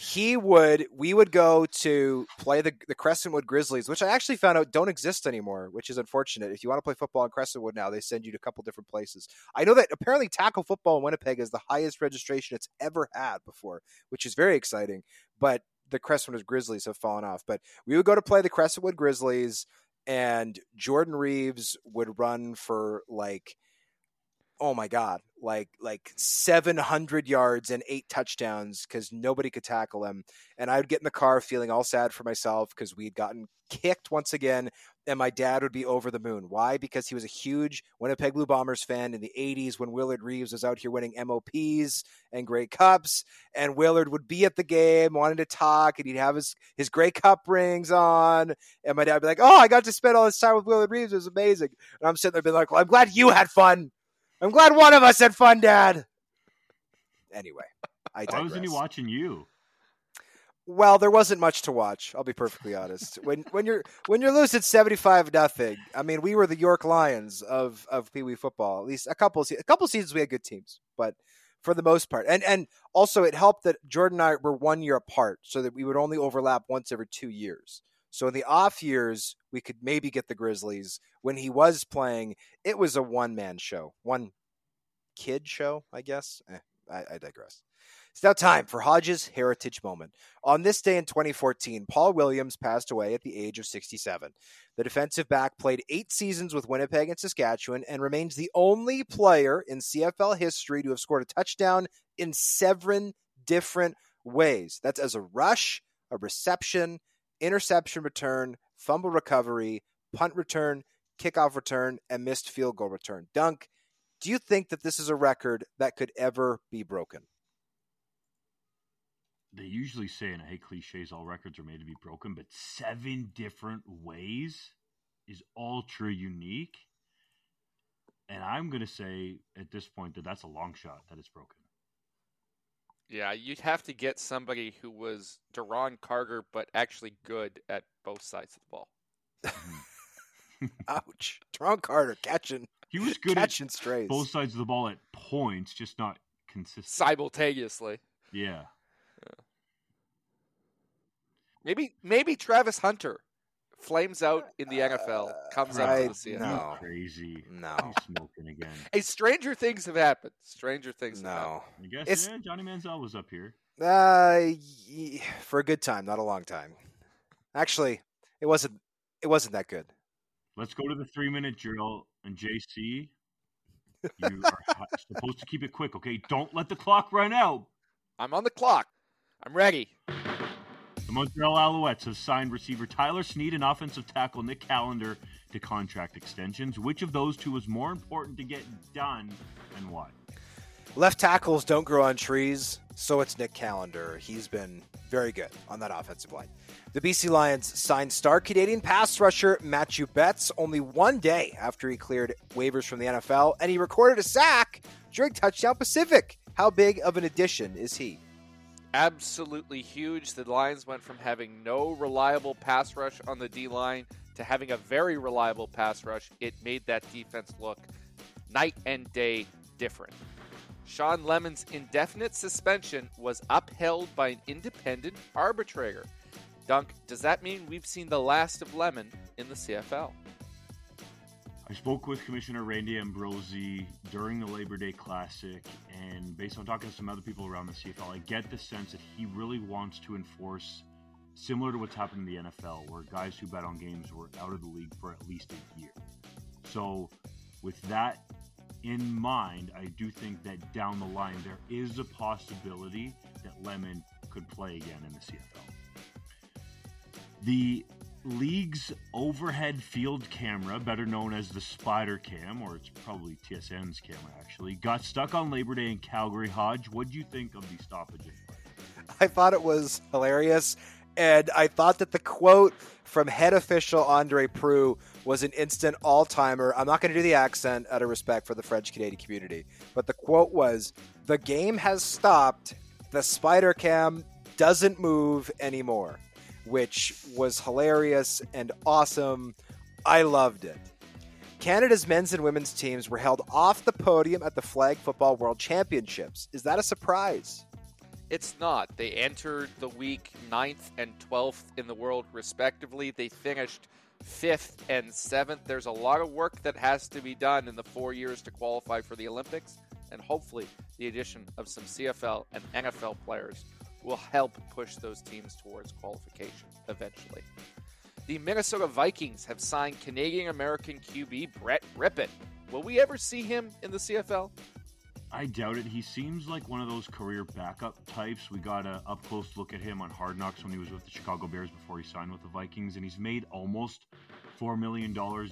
Speaker 5: We would go to play the Crescentwood Grizzlies, which I actually found out don't exist anymore, which is unfortunate. If you want to play football in Crescentwood now, they send you to a couple different places. I know that apparently tackle football in Winnipeg is the highest registration it's ever had before, which is very exciting, but the Crescentwood Grizzlies have fallen off. But we would go to play the Crescentwood Grizzlies, and Jordan Reeves would run for oh my God, like 700 yards and 8 touchdowns because nobody could tackle him. And I would get in the car feeling all sad for myself because we'd gotten kicked once again, and my dad would be over the moon. Why? Because he was a huge Winnipeg Blue Bombers fan in the 80s when Willard Reeves was out here winning MOPs and Grey Cups, and Willard would be at the game wanting to talk, and he'd have his Grey Cup rings on, and my dad would be like, oh, I got to spend all this time with Willard Reeves. It was amazing. And I'm sitting there being like, well, I'm glad you had fun. I'm glad one of us had fun, Dad. Anyway, I digress.
Speaker 3: Why wasn't he watching you?
Speaker 5: Well, there wasn't much to watch. I'll be perfectly honest. When you're losing 75-0, I mean, we were the York Lions of Pee Wee football. At least a couple seasons we had good teams, but for the most part, and also it helped that Jordan and I were 1 year apart, so that we would only overlap once every 2 years. So in the off years, we could maybe get the Grizzlies. When he was playing, it was a one-man show. One kid show, I guess. I digress. It's now time for Hodges' Heritage Moment. On this day in 2014, Paul Williams passed away at the age of 67. The defensive back played 8 seasons with Winnipeg and Saskatchewan and remains the only player in CFL history to have scored a touchdown in 7 different ways. That's as a rush, a reception, interception return, fumble recovery, punt return, kickoff return, and missed field goal return. Dunk, do you think that this is a record that could ever be broken?
Speaker 3: They usually say, and I hate cliches, all records are made to be broken, but 7 different ways is ultra unique. And I'm going to say at this point that that's a long shot that it's broken.
Speaker 4: Yeah, you'd have to get somebody who was Deron Carter, but actually good at both sides of the ball.
Speaker 5: Ouch. Deron Carter catching.
Speaker 3: He was good
Speaker 5: catching
Speaker 3: at
Speaker 5: strays.
Speaker 3: Both sides of the ball at points, just not consistent.
Speaker 4: Simultaneously.
Speaker 3: Yeah.
Speaker 4: Maybe Travis Hunter flames out in the NFL comes up to the CFL.
Speaker 5: No.
Speaker 3: Crazy.
Speaker 5: No.
Speaker 3: He's smoking again.
Speaker 4: Hey, stranger things have happened. Stranger things have happened.
Speaker 3: I guess Johnny Manziel was up here.
Speaker 5: For a good time, not a long time. Actually, it wasn't that good.
Speaker 3: Let's go to the 3-minute drill. And JC, you are supposed to keep it quick, okay? Don't let the clock run out.
Speaker 4: I'm on the clock. I'm ready.
Speaker 3: The Montreal Alouettes have signed receiver Tyler Snead and offensive tackle Nick Callender to contract extensions. Which of those two is more important to get done and why?
Speaker 5: Left tackles don't grow on trees, so it's Nick Callender. He's been very good on that offensive line. The BC Lions signed star Canadian pass rusher Matthew Betts only one day after he cleared waivers from the NFL, and he recorded a sack during Touchdown Pacific. How big of an addition is he?
Speaker 4: Absolutely huge. The Lions went from having no reliable pass rush on the D-line to having a very reliable pass rush. It made that defense look night and day different. Sean Lemon's indefinite suspension was upheld by an independent arbitrator. Dunk, does that mean we've seen the last of Lemon in the CFL?
Speaker 3: I spoke with Commissioner Randy Ambrosi during the Labor Day Classic, and based on talking to some other people around the CFL, I get the sense that he really wants to enforce similar to what's happened in the NFL, where guys who bet on games were out of the league for at least a year. So with that in mind, I do think that down the line there is a possibility that Lemon could play again in the CFL. The league's overhead field camera, better known as the Spider Cam, or it's probably TSN's camera actually, got stuck on Labor Day in Calgary. Hodge, what do you think of the stoppage?
Speaker 5: I thought it was hilarious, and I thought that the quote from head official Andre Proulx was an instant all-timer. I'm not going to do the accent out of respect for the French-Canadian community, but the quote was, "The game has stopped. The Spider Cam doesn't move anymore," which was hilarious and awesome. I loved it. Canada's men's and women's teams were held off the podium at the Flag Football World Championships. Is that a surprise?
Speaker 4: It's not. They entered the week 9th and 12th in the world, respectively. They finished 5th and 7th. There's a lot of work that has to be done in the 4 years to qualify for the Olympics, and hopefully the addition of some CFL and NFL players will help push those teams towards qualification eventually. The Minnesota Vikings have signed Canadian-American QB Brett Rippon. Will we ever see him in the CFL?
Speaker 3: I doubt it. He seems like one of those career backup types. We got an up-close look at him on Hard Knocks when he was with the Chicago Bears before he signed with the Vikings, and he's made almost $4 million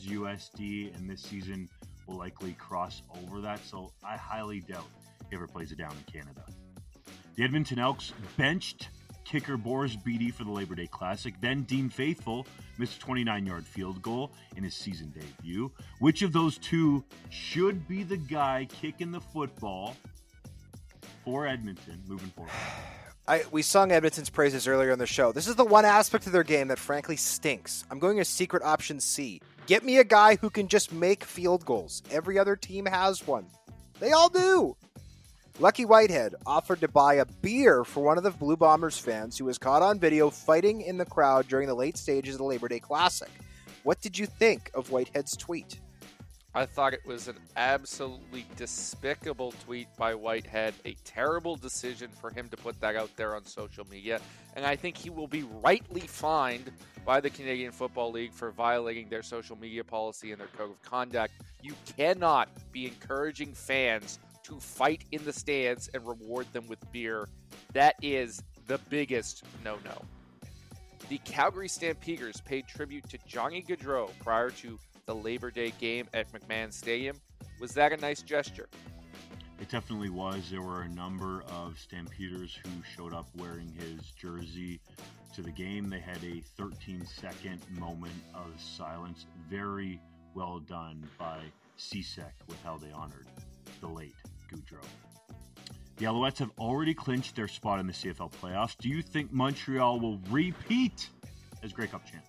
Speaker 3: USD, and this season will likely cross over that, so I highly doubt he ever plays it down in Canada. The Edmonton Elks benched kicker Boris Beatty for the Labor Day Classic. Then Dean Faithful missed a 29-yard field goal in his season debut. Which of those two should be the guy kicking the football for Edmonton moving forward?
Speaker 5: We sung Edmonton's praises earlier in the show. This is the one aspect of their game that frankly stinks. I'm going to secret option C. Get me a guy who can just make field goals. Every other team has one. They all do. Lucky Whitehead offered to buy a beer for one of the Blue Bombers fans who was caught on video fighting in the crowd during the late stages of the Labor Day Classic. What did you think of Whitehead's tweet?
Speaker 4: I thought it was an absolutely despicable tweet by Whitehead, a terrible decision for him to put that out there on social media, and I think he will be rightly fined by the Canadian Football League for violating their social media policy and their code of conduct. You cannot be encouraging fans to fight in the stands and reward them with beer. That is the biggest no-no. The Calgary Stampeders paid tribute to Johnny Gaudreau prior to the Labor Day game at McMahon Stadium. Was that a nice gesture?
Speaker 3: It definitely was. There were a number of Stampeders who showed up wearing his jersey to the game. They had a 13-second moment of silence. Very well done by CSEC with how they honored the late Gaudreau. The Alouettes have already clinched their spot in the CFL playoffs. Do you think Montreal will repeat as Grey Cup champ?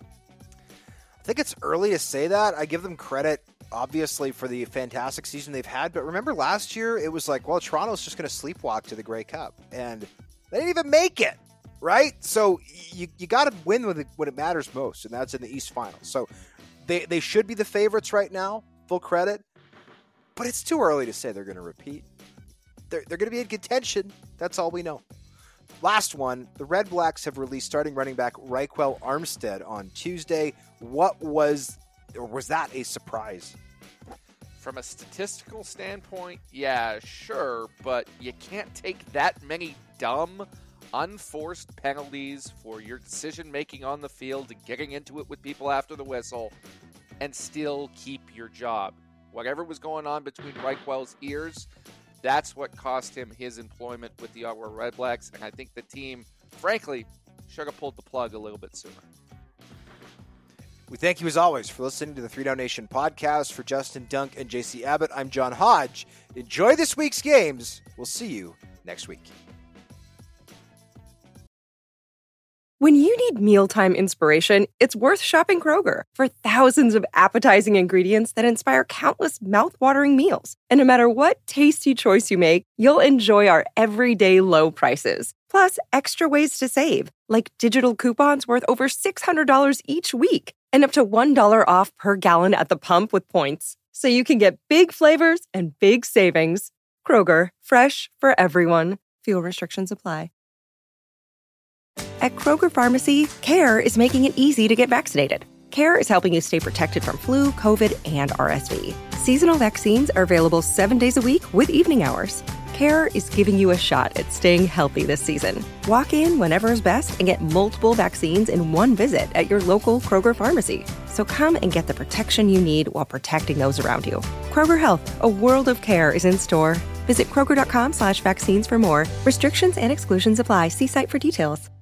Speaker 5: I think it's early to say that. I give them credit, obviously, for the fantastic season they've had. But remember last year, it was like, well, Toronto's just going to sleepwalk to the Grey Cup. And they didn't even make it. right? So you got to win when it matters most, and that's in the East Finals. So they should be the favorites right now, full credit. But it's too early to say they're going to repeat. They're going to be in contention. That's all we know. Last one, the Red Blacks have released starting running back Raquel Armstead on Tuesday. Was that a surprise?
Speaker 4: From a statistical standpoint, yeah, sure, but you can't take that many dumb, unforced penalties for your decision-making on the field and getting into it with people after the whistle and still keep your job. Whatever was going on between Raquel's ears, that's what cost him his employment with the Ottawa Red Blacks, and I think the team, frankly, should have pulled the plug a little bit sooner.
Speaker 5: We thank you, as always, for listening to the 3 Down Nation podcast. For Justin Dunk and JC Abbott, I'm John Hodge. Enjoy this week's games. We'll see you next week.
Speaker 2: When you need mealtime inspiration, it's worth shopping Kroger. For thousands of appetizing ingredients that inspire countless mouth-watering meals. And no matter what tasty choice you make, you'll enjoy our everyday low prices. Plus, extra ways to save, like digital coupons worth over $600 each week. And up to $1 off per gallon at the pump with points. So you can get big flavors and big savings. Kroger, fresh for everyone. Fuel restrictions apply. At Kroger Pharmacy, CARE is making it easy to get vaccinated. CARE is helping you stay protected from flu, COVID, and RSV. Seasonal vaccines are available 7 days a week with evening hours. CARE is giving you a shot at staying healthy this season. Walk in whenever is best and get multiple vaccines in one visit at your local Kroger Pharmacy. So come and get the protection you need while protecting those around you. Kroger Health, a world of care, is in store. Visit Kroger.com/vaccines for more. Restrictions and exclusions apply. See site for details.